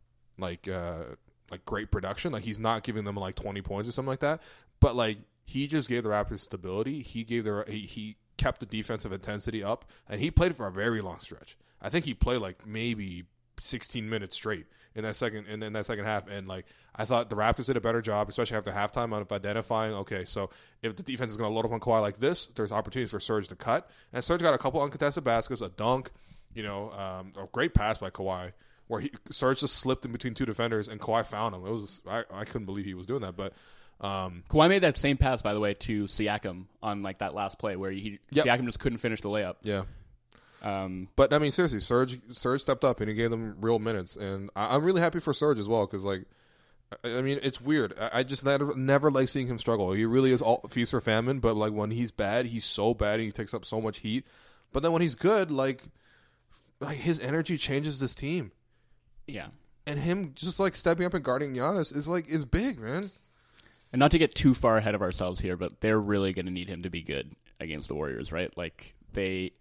great production. Like he's not giving them like 20 points or something like that. But like he just gave the Raptors stability. He kept the defensive intensity up, and he played for a very long stretch. I think he played like maybe 16 minutes straight in that second half, and like I thought the Raptors did a better job, especially after halftime, of identifying, okay, so if the defense is going to load up on Kawhi like this, there's opportunities for Serge to cut, and Serge got a couple uncontested baskets, a dunk, a great pass by Kawhi where Serge just slipped in between 2 defenders and Kawhi found him. It was I couldn't believe he was doing that, but Kawhi made that same pass, by the way, to Siakam on like that last play where Siakam just couldn't finish the layup. Yeah. But I mean, seriously, Serge stepped up and he gave them real minutes, and I'm really happy for Serge as well because, like, I mean, it's weird. I just never like seeing him struggle. He really is all feast or famine. But like when he's bad, he's so bad and he takes up so much heat. But then when he's good, like his energy changes this team. Yeah, and him just like stepping up and guarding Giannis is big, man. And not to get too far ahead of ourselves here, but they're really going to need him to be good against the Warriors, right? Like they.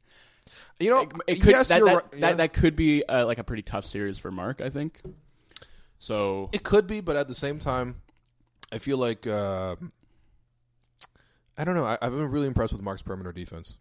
That could be like a pretty tough series for Mark, I think. So it could be, but at the same time, I feel like I don't know. I've been really impressed with Mark's perimeter defense.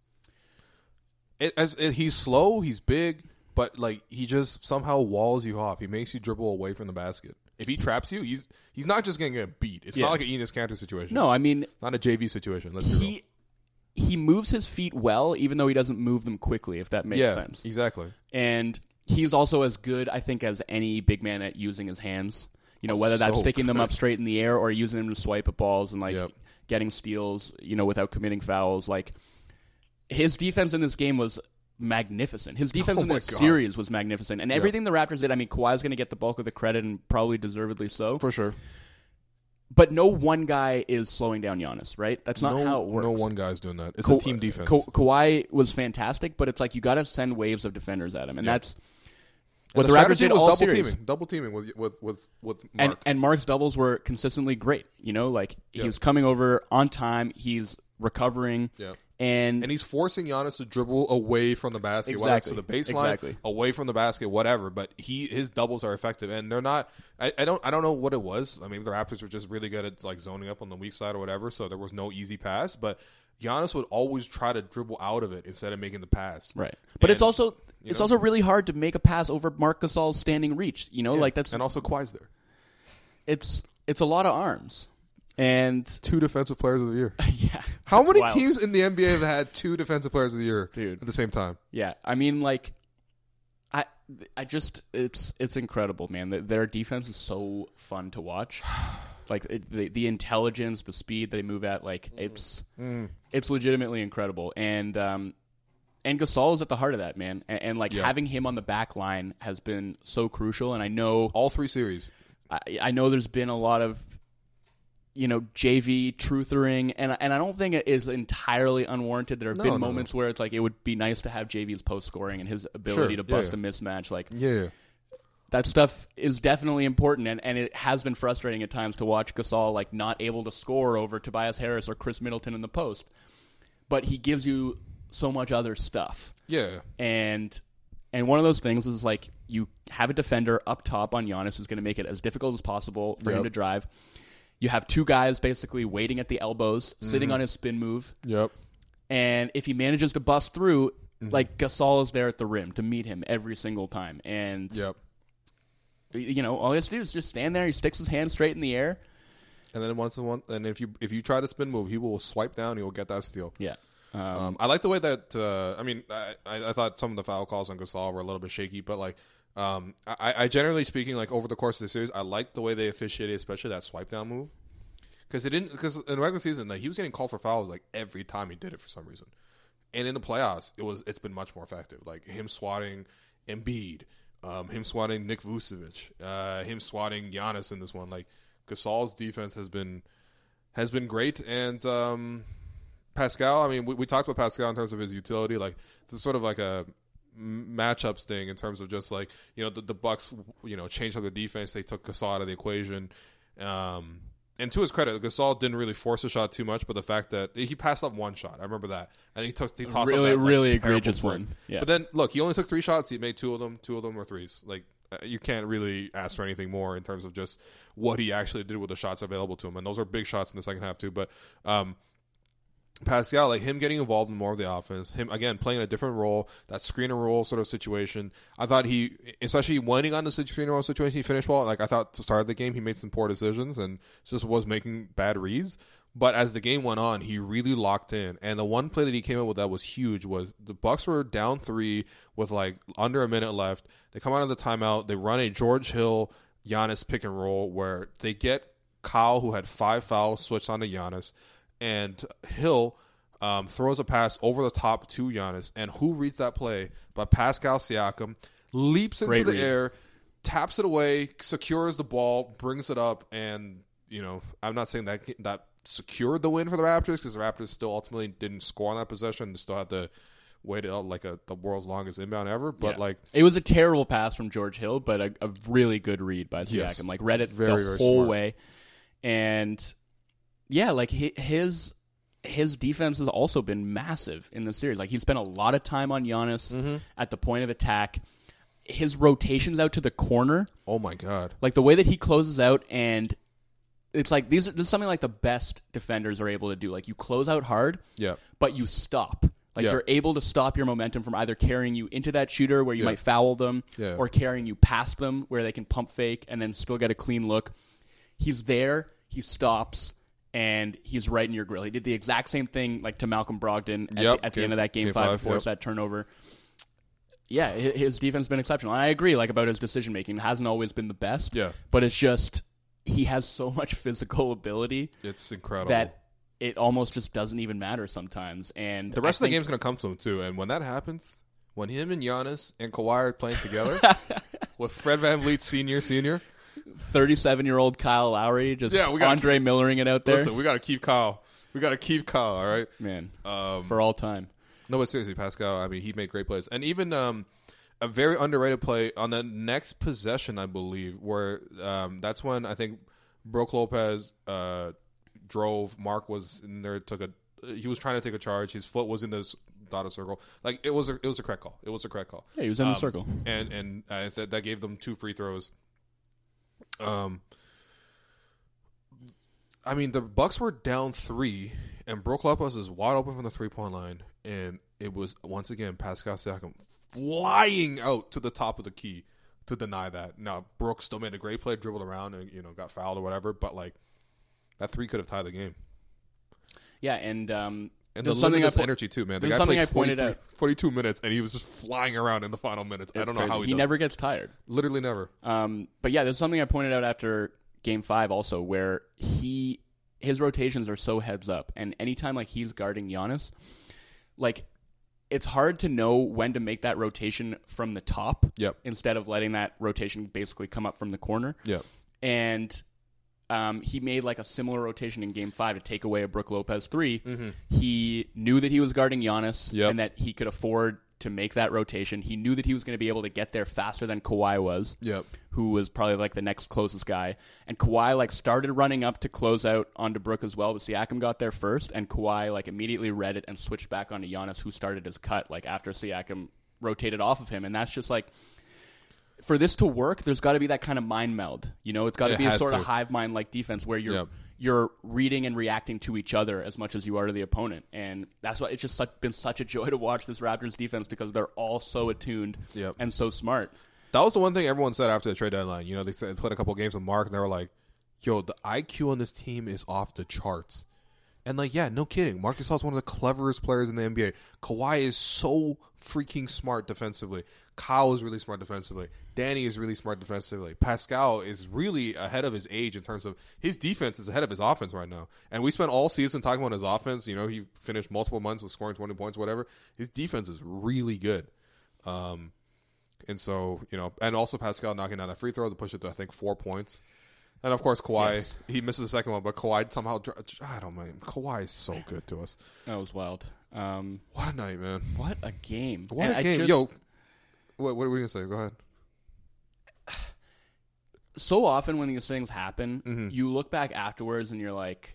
He's slow, he's big, but like he just somehow walls you off. He makes you dribble away from the basket. If he traps you, he's not just going to get beat. It's not like an Enes Kanter situation. No, I mean, it's not a JV situation. Let's be real. He moves his feet well, even though he doesn't move them quickly, if that makes sense. Exactly. And he's also as good, I think, as any big man at using his hands. Whether that's sticking them up straight in the air or using them to swipe at balls and getting steals, without committing fouls. Like his defense in this game was magnificent. His defense in this series was magnificent. And everything the Raptors did, I mean, Kawhi's going to get the bulk of the credit and probably deservedly so. For sure. But no one guy is slowing down Giannis, right? That's not how it works. No one guy's doing that. It's a team defense. Kawhi was fantastic, but it's like you got to send waves of defenders at him, and that's what the Raptors did all series. Double teaming with Mark. And Mark's doubles were consistently great. He's coming over on time. He's recovering. Yeah. And he's forcing Giannis to dribble away from the basket, whether it's to the baseline, away from the basket, whatever. But his doubles are effective, and they're not. I don't know what it was. I mean, the Raptors were just really good at like zoning up on the weak side or whatever, so there was no easy pass. But Giannis would always try to dribble out of it instead of making the pass. Right. But it's also really hard to make a pass over Marc Gasol's standing reach. Like that's and also Kawhi's there. It's a lot of arms. And 2 defensive players of the year. Yeah. How many teams in the NBA have had 2 defensive players of the year at the same time? Yeah. I mean, like, it's incredible, man. Their defense is so fun to watch. Like the intelligence, the speed they move at, like it's legitimately incredible. And Gasol is at the heart of that, man. And like having him on the back line has been so crucial. And I know all 3 series. I know there's been a lot of JV truthering, and I don't think it is entirely unwarranted. There have been moments where it's like it would be nice to have JV's post scoring and his ability to bust a mismatch. Like that stuff is definitely important, and it has been frustrating at times to watch Gasol like not able to score over Tobias Harris or Chris Middleton in the post. But he gives you so much other stuff. Yeah. And one of those things is like you have a defender up top on Giannis who's going to make it as difficult as possible for him to drive. You have 2 guys basically waiting at the elbows, sitting on his spin move. Yep. And if he manages to bust through, like Gasol is there at the rim to meet him every single time. And all he has to do is just stand there. He sticks his hand straight in the air. And then and if you try to spin move, he will swipe down. He will get that steal. Yeah. I like the way that I thought some of the foul calls on Gasol were a little bit shaky, but like I generally speaking, like over the course of the series, I like the way they officiated, especially that swipe down move, because in regular season, like he was getting called for fouls like every time he did it for some reason, and in the playoffs it's been much more effective. Like him swatting Embiid, him swatting Nick Vucevic, him swatting Giannis in this one. Like Gasol's defense has been great, and Pascal. I mean, we talked about Pascal in terms of his utility. Like it's sort of like a matchups thing in terms of just like the Bucks changed up the defense. They took Gasol out of the equation, and to his credit, Gasol didn't really force a shot too much, but the fact that he passed up 1 shot, I remember that, and he tossed up that, really egregious one. Yeah. But then look, he only took 3 shots. He made 2 of them. 2 of them were threes. Like you can't really ask for anything more in terms of just what he actually did with the shots available to him, and those are big shots in the second half too. But Pascal, like him getting involved in more of the offense, him again playing a different role, that screen and roll sort of situation. I thought he, especially winning on the screen and roll situation, he finished well. Like I thought to start the game, he made some poor decisions and just was making bad reads. But as the game went on, he really locked in. And the one play that he came up with that was huge was the Bucks were down 3 with like under a minute left. They come out of the timeout. They run a George Hill, Giannis pick and roll where they get Kyle, who had 5 fouls, switched on to Giannis. And Hill throws a pass over the top to Giannis. And who reads that play? But Pascal Siakam leaps into the air, taps it away, secures the ball, brings it up. And, I'm not saying that secured the win for the Raptors because the Raptors still ultimately didn't score on that possession. They still had to wait out like the world's longest inbound ever. But it was a terrible pass from George Hill, but a really good read by Siakam. Yes, like read it the whole way. And yeah, like his defense has also been massive in the series. Like he spent a lot of time on Giannis at the point of attack. His rotations out to the corner. Oh my God! Like the way that he closes out, and it's like this is something like the best defenders are able to do. Like you close out hard, but you stop. Like you're able to stop your momentum from either carrying you into that shooter where you might foul them, or carrying you past them where they can pump fake and then still get a clean look. He's there. He stops. And he's right in your grill. He did the exact same thing like to Malcolm Brogdon at the end of that game 5 to force that turnover. Yeah, his defense has been exceptional. And I agree about his decision making. It hasn't always been the best. Yeah. But it's just he has so much physical ability. It's incredible. That it almost just doesn't even matter sometimes. And the rest of the game's going to come to him too. And when that happens, when him and Giannis and Kawhi are playing together with Fred VanVleet Sr. 37-year-old Kyle Lowry, just Andre Millering it out there. Listen, we got to keep Kyle. All right, man, for all time. No, but seriously, Pascal. I mean, he made great plays, and even a very underrated play on the next possession, I believe, where that's when I think Brook Lopez drove. Mark was in there. He was trying to take a charge. His foot was in this dotted circle. Like it was a correct call. Yeah, he was in the circle, and that gave them 2 free throws. I mean, the Bucks were down 3, and Brook Lopez is wide open from the 3-point line, and it was once again Pascal Siakam flying out to the top of the key to deny that. Now Brook still made a great play, dribbled around, and got fouled or whatever, but like that 3 could have tied the game. Yeah, and And There's the something limitless I po- energy too, man. The there's guy something played I pointed out. 42 minutes, and he was just flying around in the final minutes. I don't know Crazy. how He does never it. gets tired. Literally never. But yeah, there's something I pointed out after Game 5 also, where his rotations are so heads up, and anytime like he's guarding Giannis, like it's hard to know when to make that rotation from the top, Yep. instead of letting that rotation basically come up from the corner. Yep. And he made like a similar rotation in Game 5 to take away a Brook Lopez 3. Mm-hmm. He knew that he was guarding Giannis Yep. and that he could afford to make that rotation. He knew that he was going to be able to get there faster than Kawhi was, Yep. who was probably like the next closest guy. And Kawhi like started running up to close out onto Brook as well, but Siakam got there first, and Kawhi like immediately read it and switched back onto Giannis, who started his cut like after Siakam rotated off of him. And that's just like, for this to work, there's got to be that kind of mind meld. You know, it's got to It be a has sort of to. hive mind like defense where Yep. you're reading and reacting to each other as much as you are to the opponent. And that's why it's just been such a joy to watch this Raptors defense, because they're all so attuned Yep. and so smart. That was the one thing everyone said after the trade deadline. You know, they said, played a couple games with Mark, and they were like, yo, the IQ on this team is off the charts. And, like, yeah, no kidding. Marc Gasol is one of the cleverest players in the NBA. Kawhi is so freaking smart defensively. Kyle is really smart defensively. Danny is really smart defensively. Pascal is really ahead of his age in terms of his defense is ahead of his offense right now. And we spent all season talking about his offense. You know, he finished multiple months with scoring 20 points, whatever. His defense is really good. And so, you know, and also Pascal knocking down that free throw to push it to, I think, 4 points. And, of course, Kawhi, Yes. he misses the second one, but Kawhi somehow, I don't know, Kawhi is so good to us. That was wild. What a night, man. What a game. What And a I game. just- Yo, what were you going to say? Go ahead. So often when these things happen, Mm-hmm. you look back afterwards and you're like,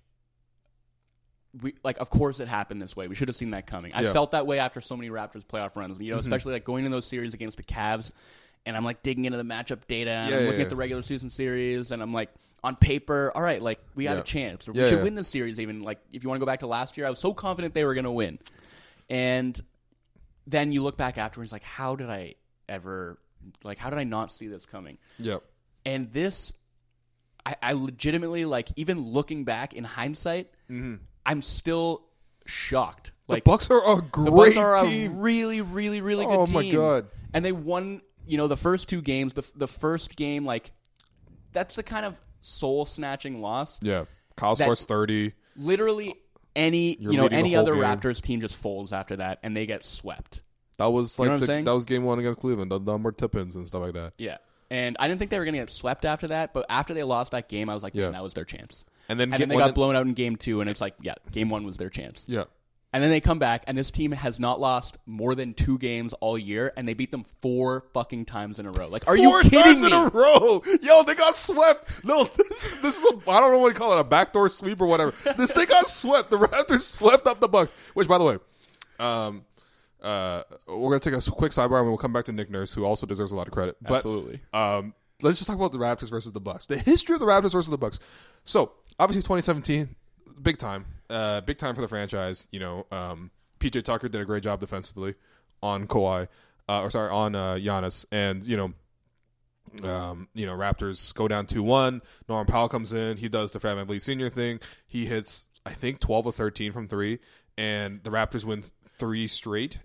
of course it happened this way. We should have seen that coming. I Yeah. felt that way after so many Raptors playoff runs. You know, Mm-hmm. especially like going in those series against the Cavs, and I'm like digging into the matchup data, and Yeah, I'm yeah, looking yeah. at the regular season series, and I'm like, on paper, all right, like we have Yeah. a chance. Or Yeah, we should yeah. win this series even. Like if you want to go back to last year, I was so confident they were going to win. And then you look back afterwards, like, how did I not see this coming? Yep. And this, I legitimately, like, even looking back in hindsight, I'm still shocked. Like, the Bucks are a the great Bucks are team. a really, really, really good Oh, team. my God. And they won, you know, the first two games. The first game, like, that's the kind of soul-snatching loss. Yeah. Kyle That- scores 30. Literally any, You're you know, leading the any whole other game. Raptors team just folds after that, and they get swept. That was know like what I'm saying? that was game one against Cleveland. The number tip-ins and stuff like that. Yeah. And I didn't think they were going to get swept after that, but after they lost that game, I was like, man, Yeah. that was their chance. And then, And then they got blown out in game 2, and it's like, yeah, game 1 was their chance. Yeah. And then they come back, and this team has not lost more than 2 games all year, and they beat them 4 fucking times in a row. Like, are you 4 kidding times me? in a row. Yo, they got swept. No, this is a, I don't know what you call it, a backdoor sweep or whatever. They got swept. The Raptors swept up the Bucks. Which, by the way, we're gonna take a quick sidebar and we'll come back to Nick Nurse, who also deserves a lot of credit. But, Absolutely. let's just talk about the Raptors versus the Bucks. The history of the Raptors versus the Bucks. So obviously 2017, big time for the franchise. You know, PJ Tucker did a great job defensively on Kawhi, on Giannis, and you know, Raptors go down 2-1. Norman Powell comes in. He does the Fat Man Lee Sr. thing. He hits, I think, 12 of 13 from 3, and the Raptors win 3 straight.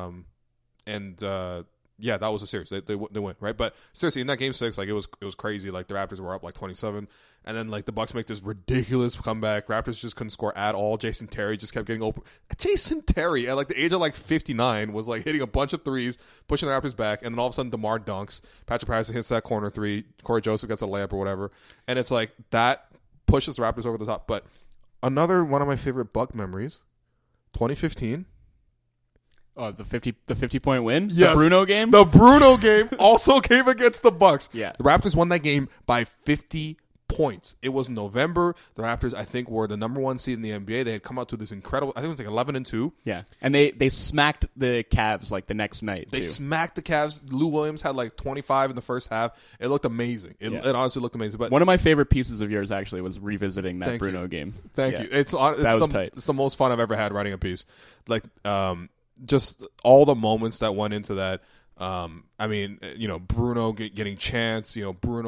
Yeah, that was a series. They win, right? But seriously, in that game 6, like it was crazy. Like the Raptors were up like 27, and then like the Bucks make this ridiculous comeback. Raptors just couldn't score at all. Jason Terry just kept getting open. Jason Terry at like the age of like 59 was like hitting a bunch of threes, pushing the Raptors back, and then all of a sudden DeMar dunks. Patrick Patterson hits that corner 3. Corey Joseph gets a layup or whatever, and it's like that pushes the Raptors over the top. But another one of my favorite Buck memories, 2015. Oh, the 50-point win? Yes. The Bruno game? The Bruno game also came against the Bucks. Yeah. The Raptors won that game by 50 points. It was November. The Raptors, I think, were the number 1 seed in the NBA. They had come out to this incredible, I think it was like 11-2. Yeah. And they smacked the Cavs like the next night, They too. smacked the Cavs. Lou Williams had like 25 in the first half. It looked amazing. It honestly looked amazing. But One of my favorite pieces of yours actually was revisiting that Thank Bruno you. game. Thank Yeah. you. It's That was tight. It's the most fun I've ever had writing a piece. Like, just all the moments that went into that. I mean, you know, Bruno getting chance, you know, Bruno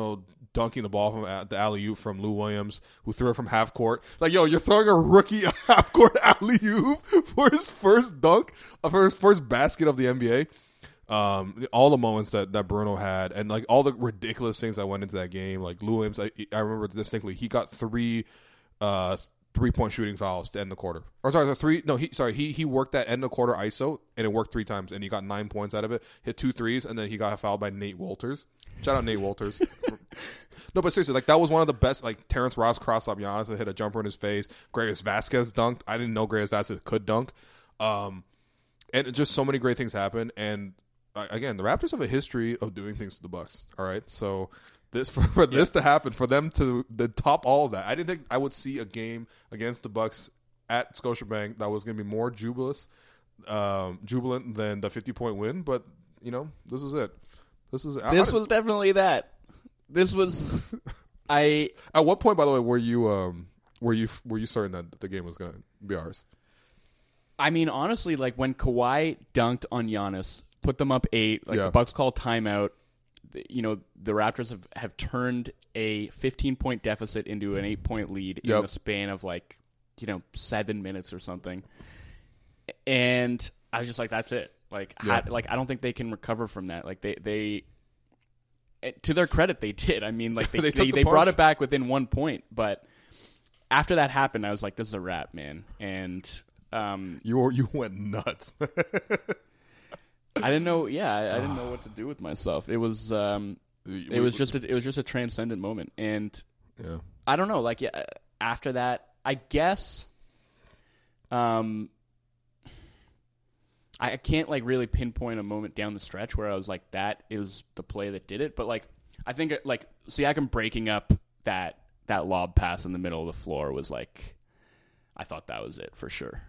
dunking the ball from the alley-oop from Lou Williams, who threw it from half court. Like, yo, you're throwing a rookie a half court alley-oop for his first dunk, for his first basket of the NBA. All the moments that Bruno had, and like all the ridiculous things that went into that game. Like Lou Williams, I remember distinctly, he got 3-point shooting fouls to end the quarter. Or sorry, he worked that end of quarter ISO, and it worked 3 times, and he got 9 points out of it. Hit 2 threes, and then he got fouled by Nate Walters. Shout out Nate Walters. No, but seriously, like that was one of the best. Like Terrence Ross crossed up Giannis and hit a jumper in his face. Gregas Vasquez dunked. I didn't know Gregas Vasquez could dunk. And just so many great things happened. And again, the Raptors have a history of doing things to the Bucks. All right, so this for this to happen, for them to top all of that, I didn't think I would see a game against the Bucks at Scotiabank that was going to be more jubilant than the 50-point win. But you know, this is it. This was definitely that. This was I. At what point, by the way, were you certain that the game was going to be ours? I mean, honestly, like when Kawhi dunked on Giannis, put them up 8. Like the Bucks called timeout. You know, the Raptors have turned a 15-point deficit into an 8-point lead in the span of 7 minutes or something. And I was just like, that's it. Like, I don't think they can recover from that. Like they to their credit, they did. I mean, like they brought it back within 1 point, but after that happened, I was like, this is a wrap, man. And you went nuts. I didn't know. Yeah, I didn't know what to do with myself. It was just a transcendent moment, and I don't know. Like, after that, I guess, I can't really pinpoint a moment down the stretch where I was like, that is the play that did it. But I think Siakam breaking up that lob pass in the middle of the floor was like, I thought that was it for sure.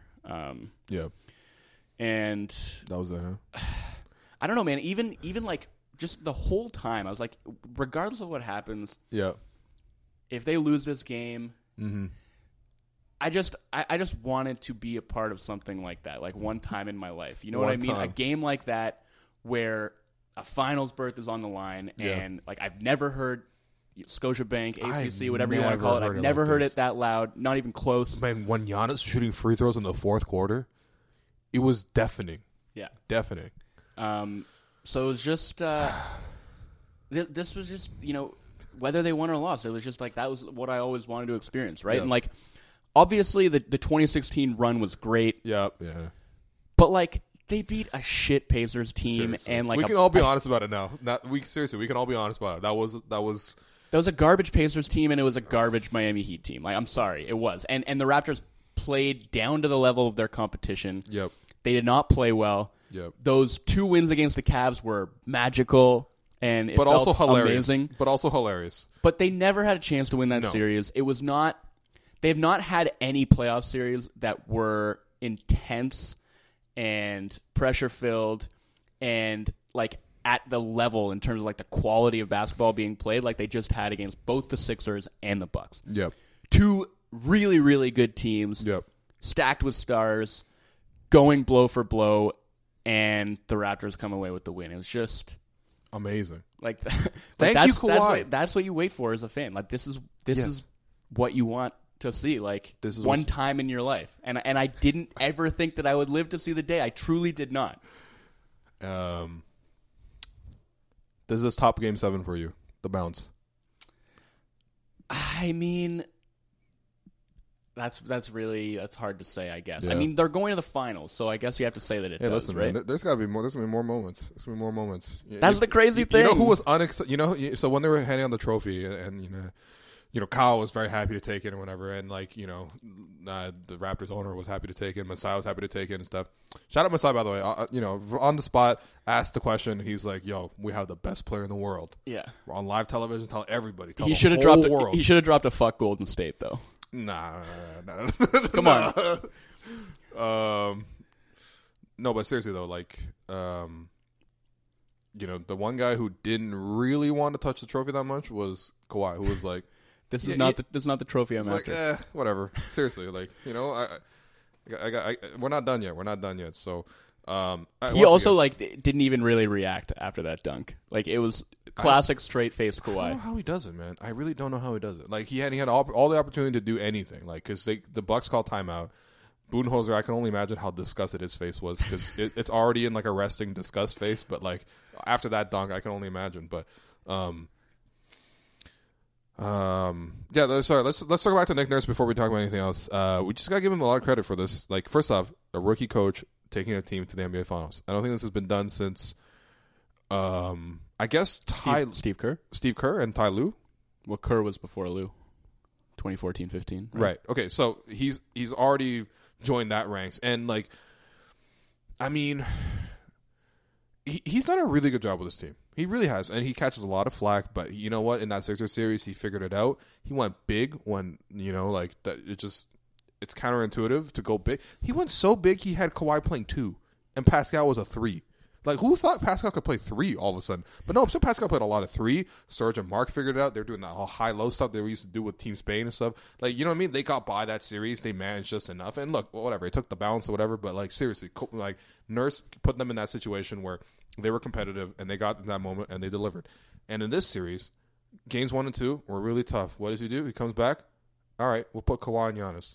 And that was it, huh? I don't know, man. Even just the whole time, I was like, regardless of what happens, if they lose this game, I just wanted to be a part of something like that, like one time in my life. You know what I mean? A game like that where a finals berth is on the line, and I've never heard Scotiabank, ACC, whatever you want to call it. I've never heard it that loud, not even close. Man, when Giannis was shooting free throws in the fourth quarter, it was deafening. Yeah. Deafening. So it was just, this was just, whether they won or lost, it was just that was what I always wanted to experience, right? Yeah. And obviously the 2016 run was great. Yeah. But they beat a shit Pacers team. Seriously. And we can all be honest about it now. We can all be honest about it. That was a garbage Pacers team, and it was a garbage Miami Heat team. I'm sorry, it was. And the Raptors played down to the level of their competition. Yep. They did not play well. Yep. Those 2 wins against the Cavs were magical, and it felt also hilarious. amazing. But also hilarious. But they never had a chance to win that series. It was not. They have not had any playoff series that were intense and pressure filled and at the level in terms of the quality of basketball being played like they just had against both the Sixers and the Bucks. Yep. 2 really, really good teams. Yep. Stacked with stars, going blow for blow, and the Raptors come away with the win. It was just amazing. Thank you, Kawhi. That's what you wait for as a fan. This is what you want to see. This is one time in your life. And I didn't ever think that I would live to see the day. I truly did not. This is top game 7 for you, the bounce. I mean, that's hard to say, I guess. Yeah. I mean, they're going to the finals, so I guess you have to say that it does, listen, right? Man, there's got to be more. There's going to be more moments. There's going to be more moments. That's the crazy thing. You know who was so when they were handing out the trophy, and Kyle was very happy to take it and whatever, and the Raptors owner was happy to take it, Masai was happy to take it and stuff. Shout out Masai, by the way. On the spot, asked the question. He's like, "Yo, we have the best player in the world." Yeah. We're on live television. Tell everybody. He should have dropped. He should have dropped a fuck Golden State though. Nah. Come on. No, but seriously though, the one guy who didn't really want to touch the trophy that much was Kawhi, who was like, "This is not the trophy I'm after." Whatever. Seriously, we're not done yet. We're not done yet. So, He also didn't even really react after that dunk. Like, it was classic straight face Kawhi. I don't know how he does it, man. I really don't know how he does it. Like, he had all the opportunity to do anything. Like, because the Bucks called timeout. Budenholzer, I can only imagine how disgusted his face was, because it's already in like a resting disgust face. But like after that dunk, I can only imagine. But yeah. Sorry, let's circle back to Nick Nurse before we talk about anything else. We just gotta give him a lot of credit for this. Like, first off, a rookie coach taking a team to the NBA Finals. I don't think this has been done since, I guess Steve Kerr. Steve Kerr and Ty Lue. Well, Kerr was before Lue, 2014-15. Right. Okay. So he's already joined that ranks, and like, I mean, he's done a really good job with this team. He really has, and he catches a lot of flack. But you know what? In that Sixers series, he figured it out. He went big when like that. It's counterintuitive to go big. He went so big, he had Kawhi playing 2, and Pascal was a 3. Like, who thought Pascal could play 3 all of a sudden? But no, so Pascal played a lot of 3. Serge and Mark figured it out. They're doing that whole high-low stuff they used to do with Team Spain and stuff. Like, you know what I mean? They got by that series. They managed just enough. And look, whatever. It took the balance or whatever. But, like, seriously, like, Nurse put them in that situation where they were competitive, and they got to that moment, and they delivered. And in this series, games 1 and 2 were really tough. What does he do? He comes back. All right, we'll put Kawhi and Giannis.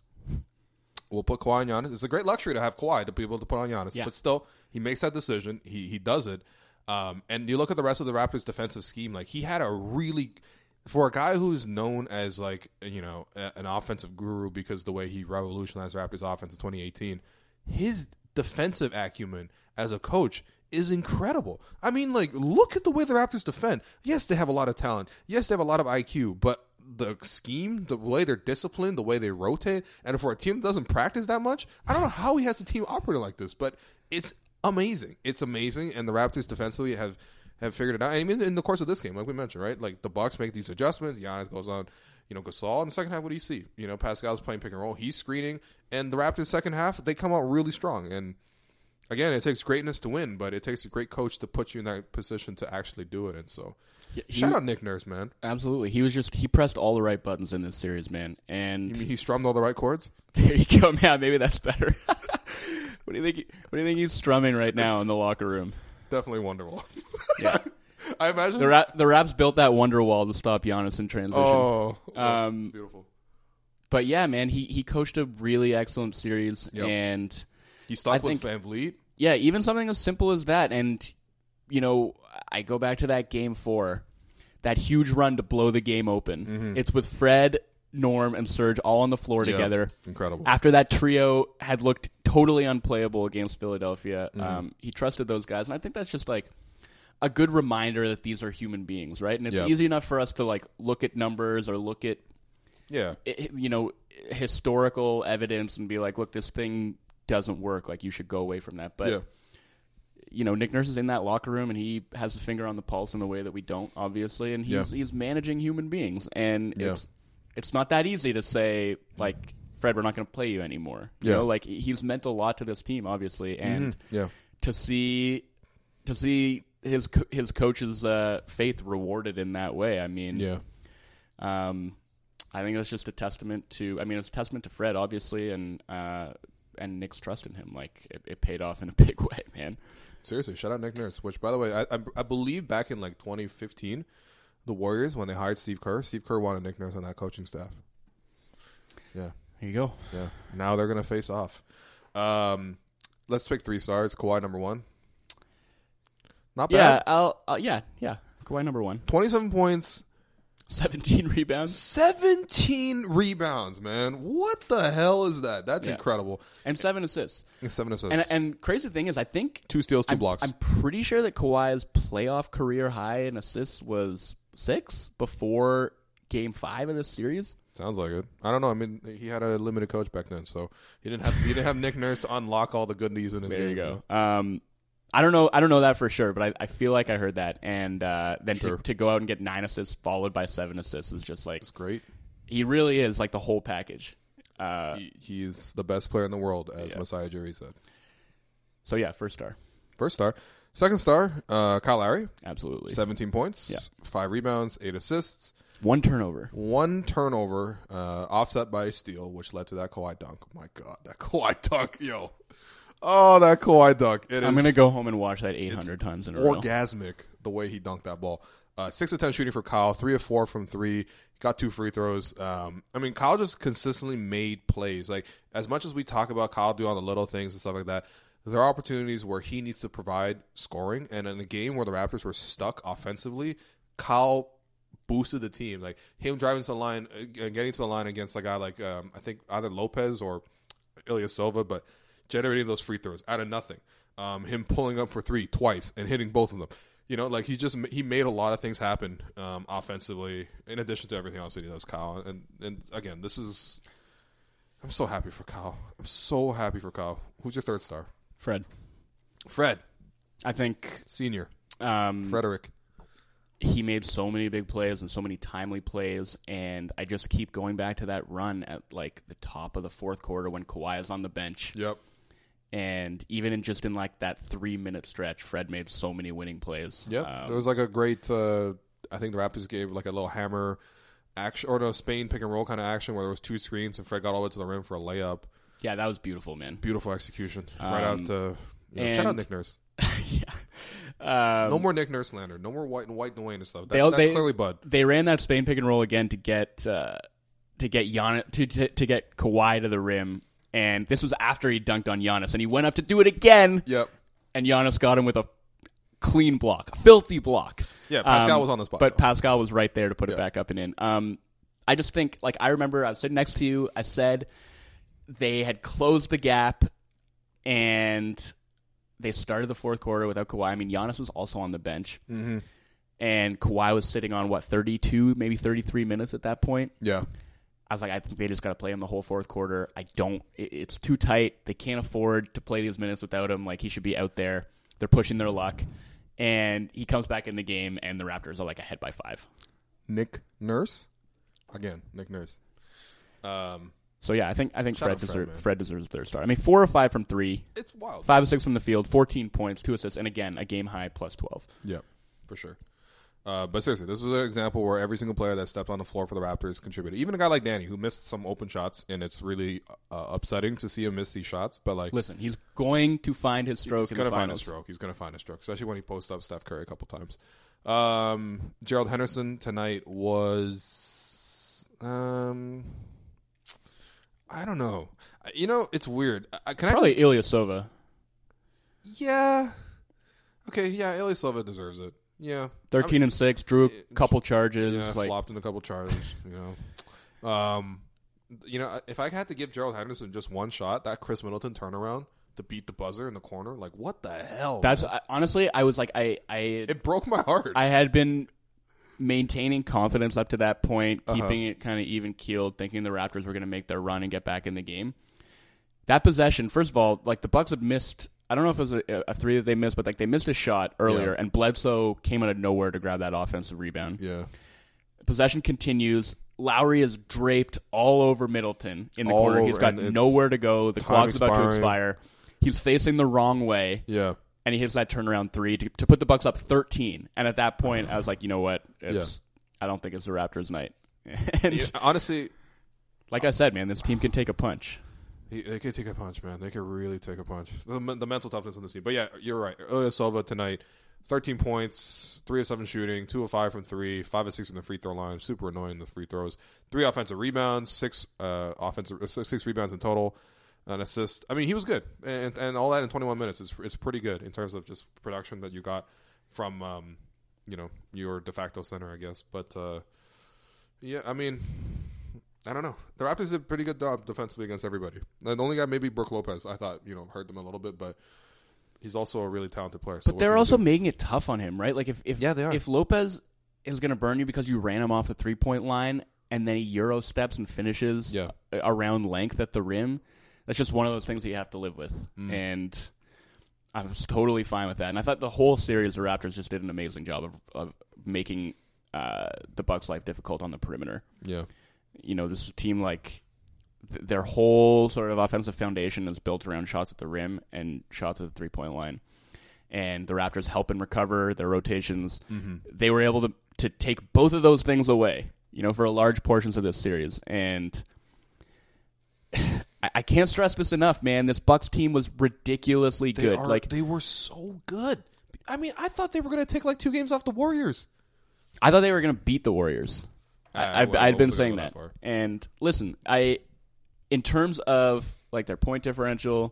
It's a great luxury to have Kawhi to be able to put on Giannis. Yeah. But still, he makes that decision. He does it. And you look at the rest of the Raptors' defensive scheme. Like, he had a really, for a guy who's known as like, an offensive guru because the way he revolutionized Raptors offense in 2018, his defensive acumen as a coach is incredible. I mean, like, look at the way the Raptors defend. Yes, they have a lot of talent. Yes, they have a lot of IQ, but the scheme, the way they're disciplined, the way they rotate, and for a team that doesn't practice that much, I don't know how he has a team operating like this, but it's amazing. It's amazing, and the Raptors defensively have figured it out. And even in the course of this game, like we mentioned, right? Like, the Bucks make these adjustments. Giannis goes on, Gasol. In the second half, what do you see? Pascal's playing pick and roll. He's screening, and the Raptors' second half, they come out really strong. And again, it takes greatness to win, but it takes a great coach to put you in that position to actually do it. And so, shout out Nick Nurse, man. Absolutely. He pressed all the right buttons in this series, man. And you mean he strummed all the right chords? There you go, man. Maybe that's better. What do you think he's strumming right now in the locker room? Definitely Wonderwall. Yeah. I imagine the Raps built that Wonderwall to stop Giannis in transition. Oh, it's beautiful. But yeah, man, he coached a really excellent series, and he stopped with Van Vliet. Yeah, even something as simple as that. And, I go back to that Game 4, that huge run to blow the game open. Mm-hmm. It's with Fred, Norm, and Serge all on the floor together. Incredible. After that trio had looked totally unplayable against Philadelphia, he trusted those guys. And I think that's just like a good reminder that these are human beings, right? And it's easy enough for us to like look at numbers or look at historical evidence and be like, look, this thing doesn't work. Like, you should go away from that. But Nick Nurse is in that locker room, and he has a finger on the pulse in a way that we don't, obviously. And he's managing human beings, and it's not that easy to say, like, Fred, we're not going to play you anymore. You know, like, he's meant a lot to this team, obviously, and to see his coach's faith rewarded in that way. I mean, I think that's just a testament to. I mean, it's a testament to Fred, obviously, and Nick's trust in him. Like, it paid off in a big way, man. Seriously, shout out Nick Nurse. Which, by the way, I believe back in like 2015, the Warriors, when they hired Steve Kerr wanted Nick Nurse on that coaching staff. Yeah, there you go. Yeah, now they're gonna face off. Let's pick 3 stars. Kawhi number 1. Not bad. Yeah. Kawhi number 1. 27 points. 17 rebounds. 17 rebounds, man. What the hell is that? That's incredible. And 7 assists. And crazy thing is, I think 2 steals, 2 blocks. I'm pretty sure that Kawhi's playoff career high in assists was 6 before Game 5 of this series. Sounds like it. I don't know. I mean, he had a limited coach back then, so he didn't have Nick Nurse to unlock all the goodies in his game. There you go. I don't know that for sure, but I feel like I heard that. And then to go out and get 9 assists followed by 7 assists is just like... It's great. He really is like the whole package. He's the best player in the world, as Masai Ujiri said. So, yeah, first star. Second star, Kyle Lowry. Absolutely. 17 points, 5 rebounds, 8 assists. 1 turnover. Offset by a steal, which led to that Kawhi dunk. My God, that Kawhi dunk, yo. Oh, that Kawhi dunk. I'm going to go home and watch that 800 times in a row. Orgasmic, the way he dunked that ball. 6 of 10 shooting for Kyle, 3 of 4 from 3. Got 2 free throws. I mean, Kyle just consistently made plays. Like, as much as we talk about Kyle doing all the little things and stuff like that, there are opportunities where he needs to provide scoring. And in a game where the Raptors were stuck offensively, Kyle boosted the team. Like, him driving to the line, getting to the line against a guy like, I think either Lopez or Ilyasova, but generating those free throws out of nothing. Him pulling up for 3 twice and hitting both of them. You know, like he made a lot of things happen offensively in addition to everything else that he does, Kyle. And again, I'm so happy for Kyle. I'm so happy for Kyle. Who's your third star? Fred. I think Senior. Frederick. He made so many big plays and so many timely plays, and I just keep going back to that run at like the top of the fourth quarter when Kawhi is on the bench. Yep. And even in like that 3-minute stretch, Fred made so many winning plays. Yep. There was like a great, I think the Raptors gave like a little hammer action, or no, Spain pick and roll kind of action where there was 2 screens and Fred got all the way to the rim for a layup. Yeah, that was beautiful, man. Beautiful execution. Right out to, shout out Nick Nurse. Yeah. No more Nick Nurse slander. No more White Dwayne and stuff. That's clearly Bud. They ran that Spain pick and roll again to get Giannis to get Kawhi to the rim. And this was after he dunked on Giannis, and he went up to do it again. Yep. And Giannis got him with a clean block, a filthy block. Yeah, Pascal was on the spot. But Pascal was right there to put it back up and in. I just think, like, I remember I was sitting next to you. I said they had closed the gap, and they started the fourth quarter without Kawhi. I mean, Giannis was also on the bench. Mm-hmm. And Kawhi was sitting on, 32, maybe 33 minutes at that point? Yeah. I was like, I think they just got to play him the whole fourth quarter. It's too tight. They can't afford to play these minutes without him. Like, he should be out there. They're pushing their luck. And he comes back in the game, and the Raptors are like ahead by 5. Nick Nurse? Again, Nick Nurse. So, yeah, I think Fred deserves their star. I mean, 4 of 5 from 3. It's wild. 5 of 6 from the field, 14 points, 2 assists, and again, a game high plus 12. Yeah, for sure. But seriously, this is an example where every single player that stepped on the floor for the Raptors contributed. Even a guy like Danny, who missed some open shots, and it's really upsetting to see him miss these shots. But like, listen, he's going to find his stroke in the finals. He's going to find a stroke, especially when he posts up Steph Curry a couple times. Gerald Henderson tonight was, I don't know. You know, it's weird. Probably Ilyasova. Yeah. Okay. Yeah, Ilyasova deserves it. Yeah, 13 and 6, drew a couple charges. Yeah, flopped in a couple charges. If I had to give Gerald Henderson just one shot, that Chris Middleton turnaround to beat the buzzer in the corner, like what the hell? That's honestly, I was like, it broke my heart. I had been maintaining confidence up to that point, keeping it kind of even keeled, thinking the Raptors were going to make their run and get back in the game. That possession, first of all, like the Bucks had missed. I don't know if it was a 3 that they missed, but like they missed a shot earlier, and Bledsoe came out of nowhere to grab that offensive rebound. Yeah. Possession continues. Lowry is draped all over Middleton in the corner. He's got nowhere to go. The clock's about to expire. He's facing the wrong way. Yeah. And he hits that turnaround 3 to put the Bucks up 13. And at that point, I was like, you know what? I don't think it's the Raptors' night. And honestly, like I said, man, this team can take a punch. They can take a punch, man. They can really take a punch. The mental toughness on this team. But yeah, you're right. Ilyasova tonight, 13 points, 3 of 7 shooting, 2 of 5 from 3, 5 of 6 in the free throw line. Super annoying, the free throws. 3 offensive rebounds, 6 rebounds in total, an assist. I mean, he was good, and all that in 21 minutes is pretty good in terms of just production that you got from your de facto center, I guess. But yeah, I mean, I don't know. The Raptors did a pretty good job defensively against everybody. The only guy, maybe Brook Lopez, I thought, hurt them a little bit, but he's also a really talented player. But they're also making it tough on him, right? Like if they are. If Lopez is going to burn you because you ran him off the 3-point line and then he Euro steps and finishes around length at the rim, that's just one of those things that you have to live with. And I was totally fine with that. And I thought the whole series, the Raptors just did an amazing job of making the Bucks' life difficult on the perimeter. Yeah. This is a team like their whole sort of offensive foundation is built around shots at the rim and shots at the 3-point line. And the Raptors help and recover their rotations. Mm-hmm. They were able to take both of those things away, for large portions of this series. And I can't stress this enough, man. This Bucks team was ridiculously good. They were so good. I mean, I thought they were going to take like 2 games off the Warriors. I thought they were going to beat the Warriors. I'd been saying that. And listen, in terms of like their point differential,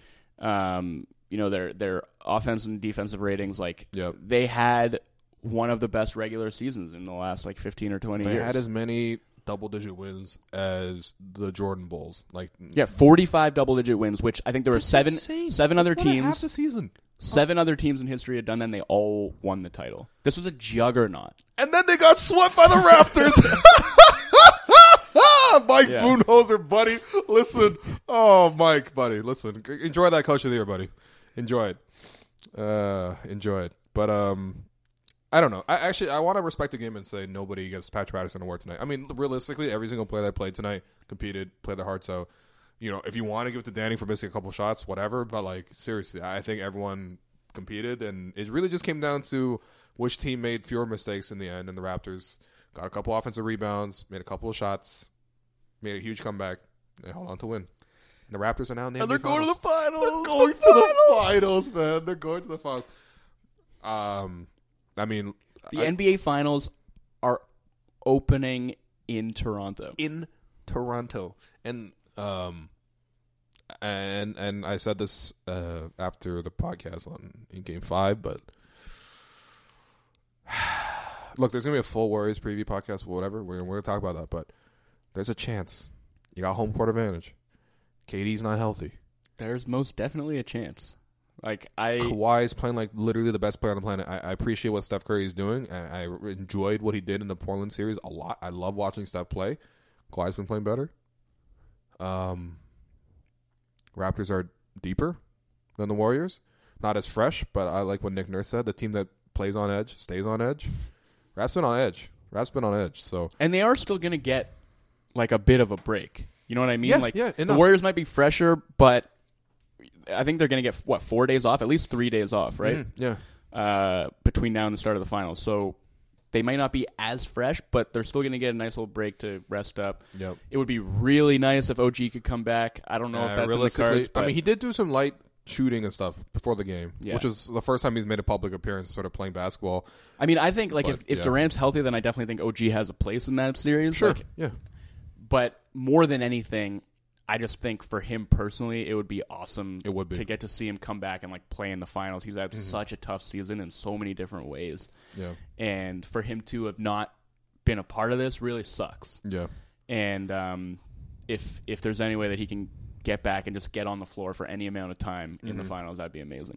their offense and defensive ratings, like they had one of the best regular seasons in the last like 15 or 20 years. They had as many double-digit wins as the Jordan Bulls. 45 double-digit wins, which I think there were seven other teams. Half the season. 7 other teams in history had done that, and they all won the title. This was a juggernaut. And then they got swept by the Raptors. Mike Budenholzer, buddy. Listen. Oh, Mike, buddy. Listen. Enjoy that Coach of the Year, buddy. Enjoy it. But, I don't know. I want to respect the game and say nobody gets Patrick Patterson award tonight. I mean, realistically, every single player that played tonight competed, played their hearts out. If you want to give it to Danny for missing a couple shots, whatever. But, like, seriously, I think everyone competed. And it really just came down to which team made fewer mistakes in the end. And the Raptors got a couple offensive rebounds, made a couple of shots, made a huge comeback, and held on to win. And the Raptors are now in the NBA they're going to the finals. They're going to the finals, man. They're going to the finals. I mean, the NBA Finals are opening in Toronto. And I said this after the podcast in Game 5, but look, there's gonna be a full Warriors preview podcast, whatever. We're gonna talk about that, but there's a chance. You got home court advantage. KD's not healthy. There's most definitely a chance. Kawhi is playing like literally the best player on the planet. I appreciate what Steph Curry is doing. I enjoyed what he did in the Portland series a lot. I love watching Steph play. Kawhi's been playing better. Raptors are deeper than the Warriors. Not as fresh, but I like what Nick Nurse said. The team that plays on edge stays on edge. Rap's been on edge. So, and they are still going to get like a bit of a break. You know what I mean? Yeah, the Warriors might be fresher, but I think they're going to get 4 days off, at least 3 days off, right? Between now and the start of the finals. So they might not be as fresh, but they're still going to get a nice little break to rest up. Yep. It would be really nice if OG could come back. I don't know if that's in the cards. I mean, he did do some light shooting and stuff before the game, yeah. which is the first time he's made a public appearance sort of playing basketball. I mean, I think if Durant's healthy, then I definitely think OG has a place in that series. Sure, yeah. But more than anything, I just think for him personally, it would be awesome to get to see him come back and like play in the finals. He's had such a tough season in so many different ways. Yeah. And for him to have not been a part of this really sucks. Yeah. And if there's any way that he can get back and just get on the floor for any amount of time in the finals, that'd be amazing.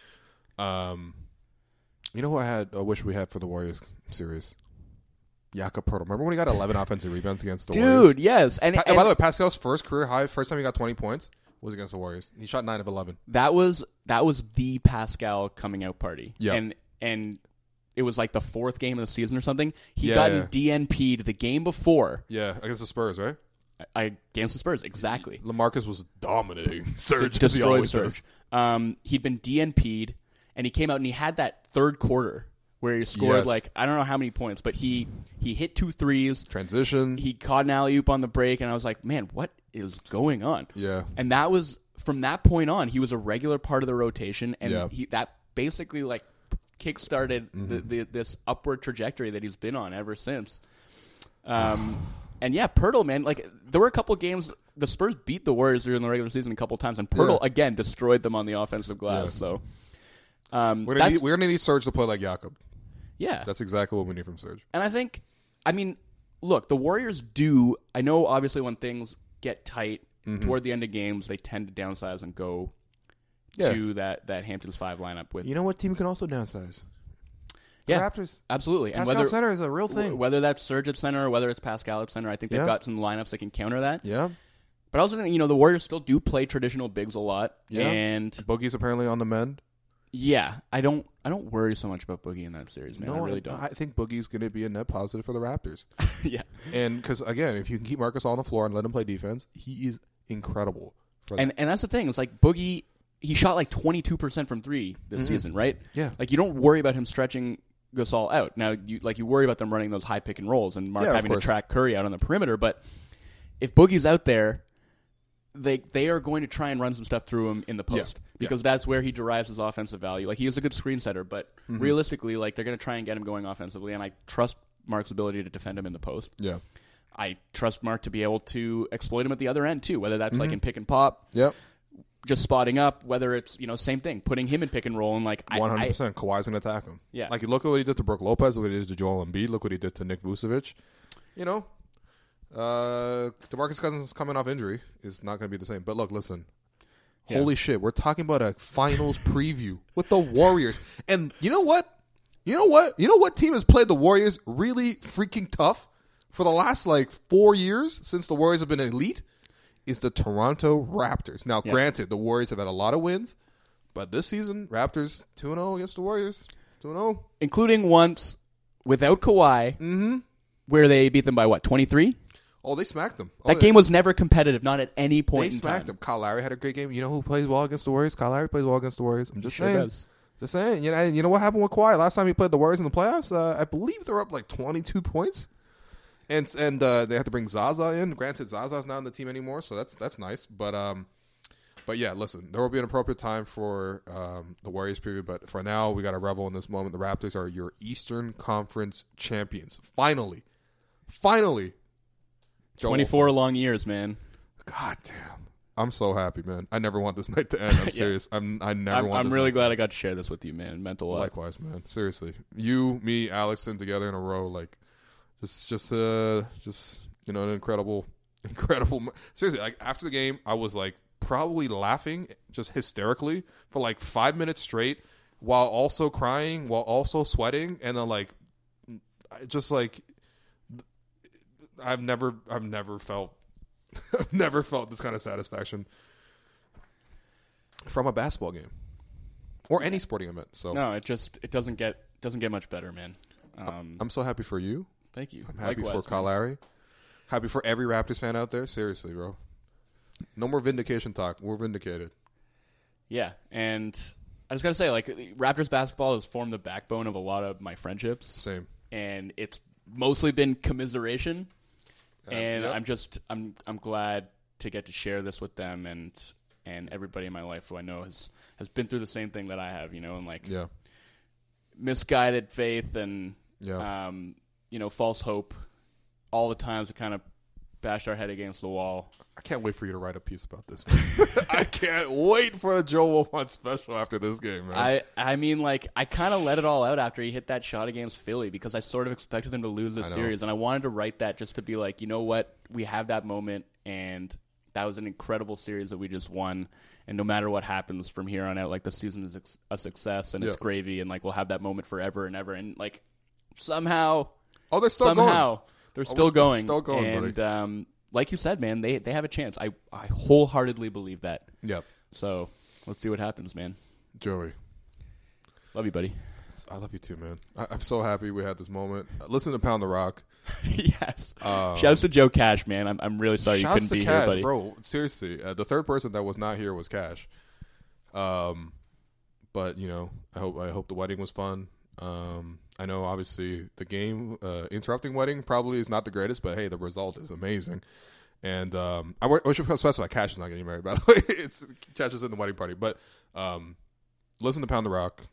You know who I wish we had for the Warriors series? Jakob Poeltl. Remember when he got 11 offensive rebounds against the Warriors? Dude, yes. And by the way, Pascal's first career high, first time he got 20 points, was against the Warriors. He shot 9 of 11. That was the Pascal coming out party. Yeah. And it was like the 4th game of the season or something. He DNP'd the game before. Yeah, against the Spurs, right? Against the Spurs, exactly. LaMarcus was dominating Serge. Destroyed Serge. He'd been DNP'd, and he came out and he had that third quarter where he scored I don't know how many points, but he hit 2 threes. Transition. He caught an alley-oop on the break, and I was like, man, what is going on? Yeah. And that was, from that point on, he was a regular part of the rotation, and that basically like kick-started this upward trajectory that he's been on ever since. And yeah, Poeltl, man, like there were a couple games, the Spurs beat the Warriors during the regular season a couple times, and Poeltl, again, destroyed them on the offensive glass, so... we're gonna need Serge to play like Jakob. Yeah. That's exactly what we need from Serge. And I think, look, the Warriors do, I know obviously when things get tight toward the end of games, they tend to downsize and go to that Hamptons 5 lineup with. You know what team can also downsize? The Yeah, Raptors. absolutely. Pascal And center is a real thing. Whether that's Serge at center or whether it's Pascal at center, I think they've got some lineups that can counter that. Yeah. But I also think, the Warriors still do play traditional bigs a lot. Yeah. And Boogie's apparently on the mend. Yeah, I don't worry so much about Boogie in that series, man. No, I really don't. I think Boogie's going to be a net positive for the Raptors. Yeah. And because, again, if you can keep Marcus on the floor and let him play defense, he is incredible. And that's the thing. It's like Boogie, he shot like 22% from 3 this season, right? Yeah. Like you don't worry about him stretching Gasol out. Now, you worry about them running those high pick and rolls and Mark having to track Curry out on the perimeter. But if Boogie's out there, they are going to try and run some stuff through him in the post because that's where he derives his offensive value. Like, he is a good screen setter, but realistically, like, they're going to try and get him going offensively, and I trust Mark's ability to defend him in the post. Yeah. I trust Mark to be able to exploit him at the other end too, whether that's like in pick and pop. Yep. Just spotting up, whether it's, same thing, putting him in pick and roll, and like 100%. Kawhi's going to attack him. Yeah. Like, look at what he did to Brook Lopez, look what he did to Joel Embiid, look what he did to Nick Vucevic. DeMarcus Cousins coming off injury is not going to be the same. But look, listen. Yeah. Holy shit, we're talking about a finals preview with the Warriors. And you know what? You know what team has played the Warriors really freaking tough for the last 4 years since the Warriors have been elite? Is the Toronto Raptors. Now, granted, the Warriors have had a lot of wins, but this season, Raptors 2-0 against the Warriors. 2-0. Including once without Kawhi, where they beat them by, 23? Oh, they smacked them. That game was never competitive, not at any point They in time. smacked them. Kyle Lowry had a great game. You know who plays well against the Warriors? Kyle Lowry plays well against the Warriors. I'm just saying. Does. Just saying. You know what happened with Kawhi? Last time he played the Warriors in the playoffs, I believe they were up 22 points. And they had to bring Zaza in. Granted, Zaza's not on the team anymore, so that's nice. But yeah, listen, there will be an appropriate time for the Warriors period. But for now, we got to revel in this moment. The Raptors are your Eastern Conference champions. Finally. 24 long years, man. God damn. I'm so happy, man. I never want this night to end. I'm serious. I'm really glad I got to share this with you, man. It meant a lot. Likewise, man. Seriously. You, me, Alex, sitting together in a row, just an incredible. Seriously, after the game, I was probably laughing just hysterically for 5 minutes straight, while also crying, while also sweating, and then I've never felt this kind of satisfaction from a basketball game or any sporting event. So no, it doesn't get much better, man. I'm so happy for you. Thank you. I'm happy Likewise, for Kyle Lowry. Happy for every Raptors fan out there. Seriously, bro. No more vindication talk. We're vindicated. Yeah, and I just got to say, Raptors basketball has formed the backbone of a lot of my friendships. Same. And it's mostly been commiseration. And yep. I'm glad to get to share this with them and everybody in my life who I know has been through the same thing that I have, and misguided faith and false hope, all the times we kind of bashed our head against the wall. I can't wait for you to write a piece about this, man. I can't wait for a Joe Wolfond special after this game, man. I mean, I kind of let it all out after he hit that shot against Philly because I sort of expected him to lose this series, and I wanted to write that just to be you know what? We have that moment, and that was an incredible series that we just won, and no matter what happens from here on out, the season is a success, and it's gravy, and we'll have that moment forever and ever, and somehow... Oh, they're still going. They're still going. Still going, and, buddy. Like you said, man, they have a chance. I wholeheartedly believe that. Yep. So let's see what happens, man. Joey. Love you, buddy. I love you too, man. I'm so happy we had this moment. Listen to Pound the Rock. Yes. Shouts to Joe Cash, man. I'm really sorry you couldn't be Cash, here, buddy. Bro, seriously. The third person that was not here was Cash. But, I hope the wedding was fun. I know, obviously, the game interrupting wedding probably is not the greatest, but hey, the result is amazing. And I should specify Cash is not getting married, by the way. Cash is in the wedding party. But listen to Pound the Rock.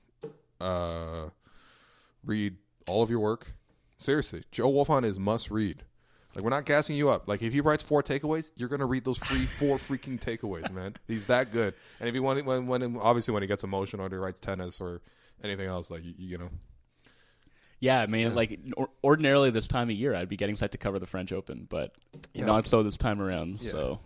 Read all of your work. Seriously, Joe Wolfond is must read. We're not gassing you up. If he writes 4 takeaways, you're gonna read those 4 freaking takeaways, man. He's that good. And if you want, when he gets emotional or he writes tennis or anything else, Yeah, I mean, ordinarily this time of year, I'd be getting set to cover the French Open, but not so this time around. Yeah, so,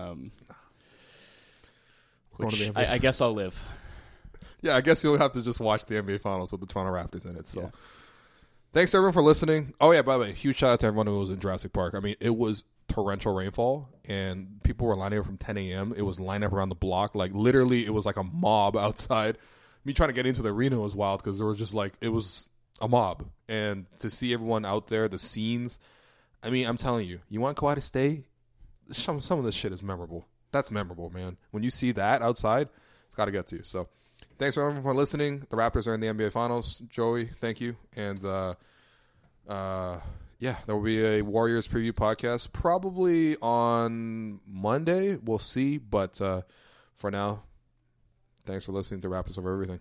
no. I guess I'll live. Yeah, I guess you'll have to just watch the NBA Finals with the Toronto Raptors in it. So, thanks to everyone for listening. Oh yeah, by the way, huge shout out to everyone who was in Jurassic Park. I mean, it was torrential rainfall, and people were lining up from 10 a.m. It was lined up around the block, literally, it was like a mob outside. Me trying to get into the arena was wild because there was just it was a mob, and to see everyone out there, the scenes. I mean, I'm telling you, you want Kawhi to stay? Some of this shit is memorable. That's memorable, man. When you see that outside, it's got to get to you. So, thanks for everyone for listening. The Raptors are in the NBA Finals. Joey, thank you, and yeah, there will be a Warriors preview podcast probably on Monday. We'll see. But for now, thanks for listening to Raptors Over Everything.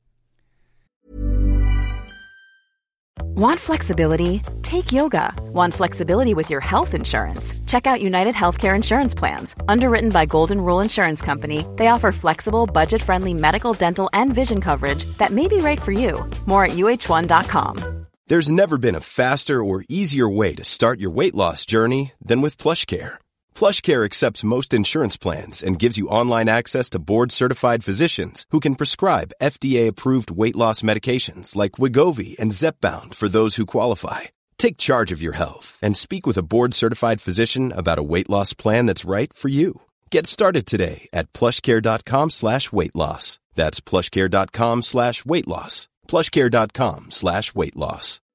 Want flexibility? Take yoga. Want flexibility with your health insurance? Check out United Healthcare Insurance Plans. Underwritten by Golden Rule Insurance Company, they offer flexible, budget-friendly medical, dental, and vision coverage that may be right for you. More at uh1.com. There's never been a faster or easier way to start your weight loss journey than with PlushCare. PlushCare accepts most insurance plans and gives you online access to board-certified physicians who can prescribe FDA-approved weight loss medications like Wegovy and Zepbound for those who qualify. Take charge of your health and speak with a board-certified physician about a weight loss plan that's right for you. Get started today at plushcare.com/weight loss. That's plushcare.com/weight loss. plushcare.com/weight loss.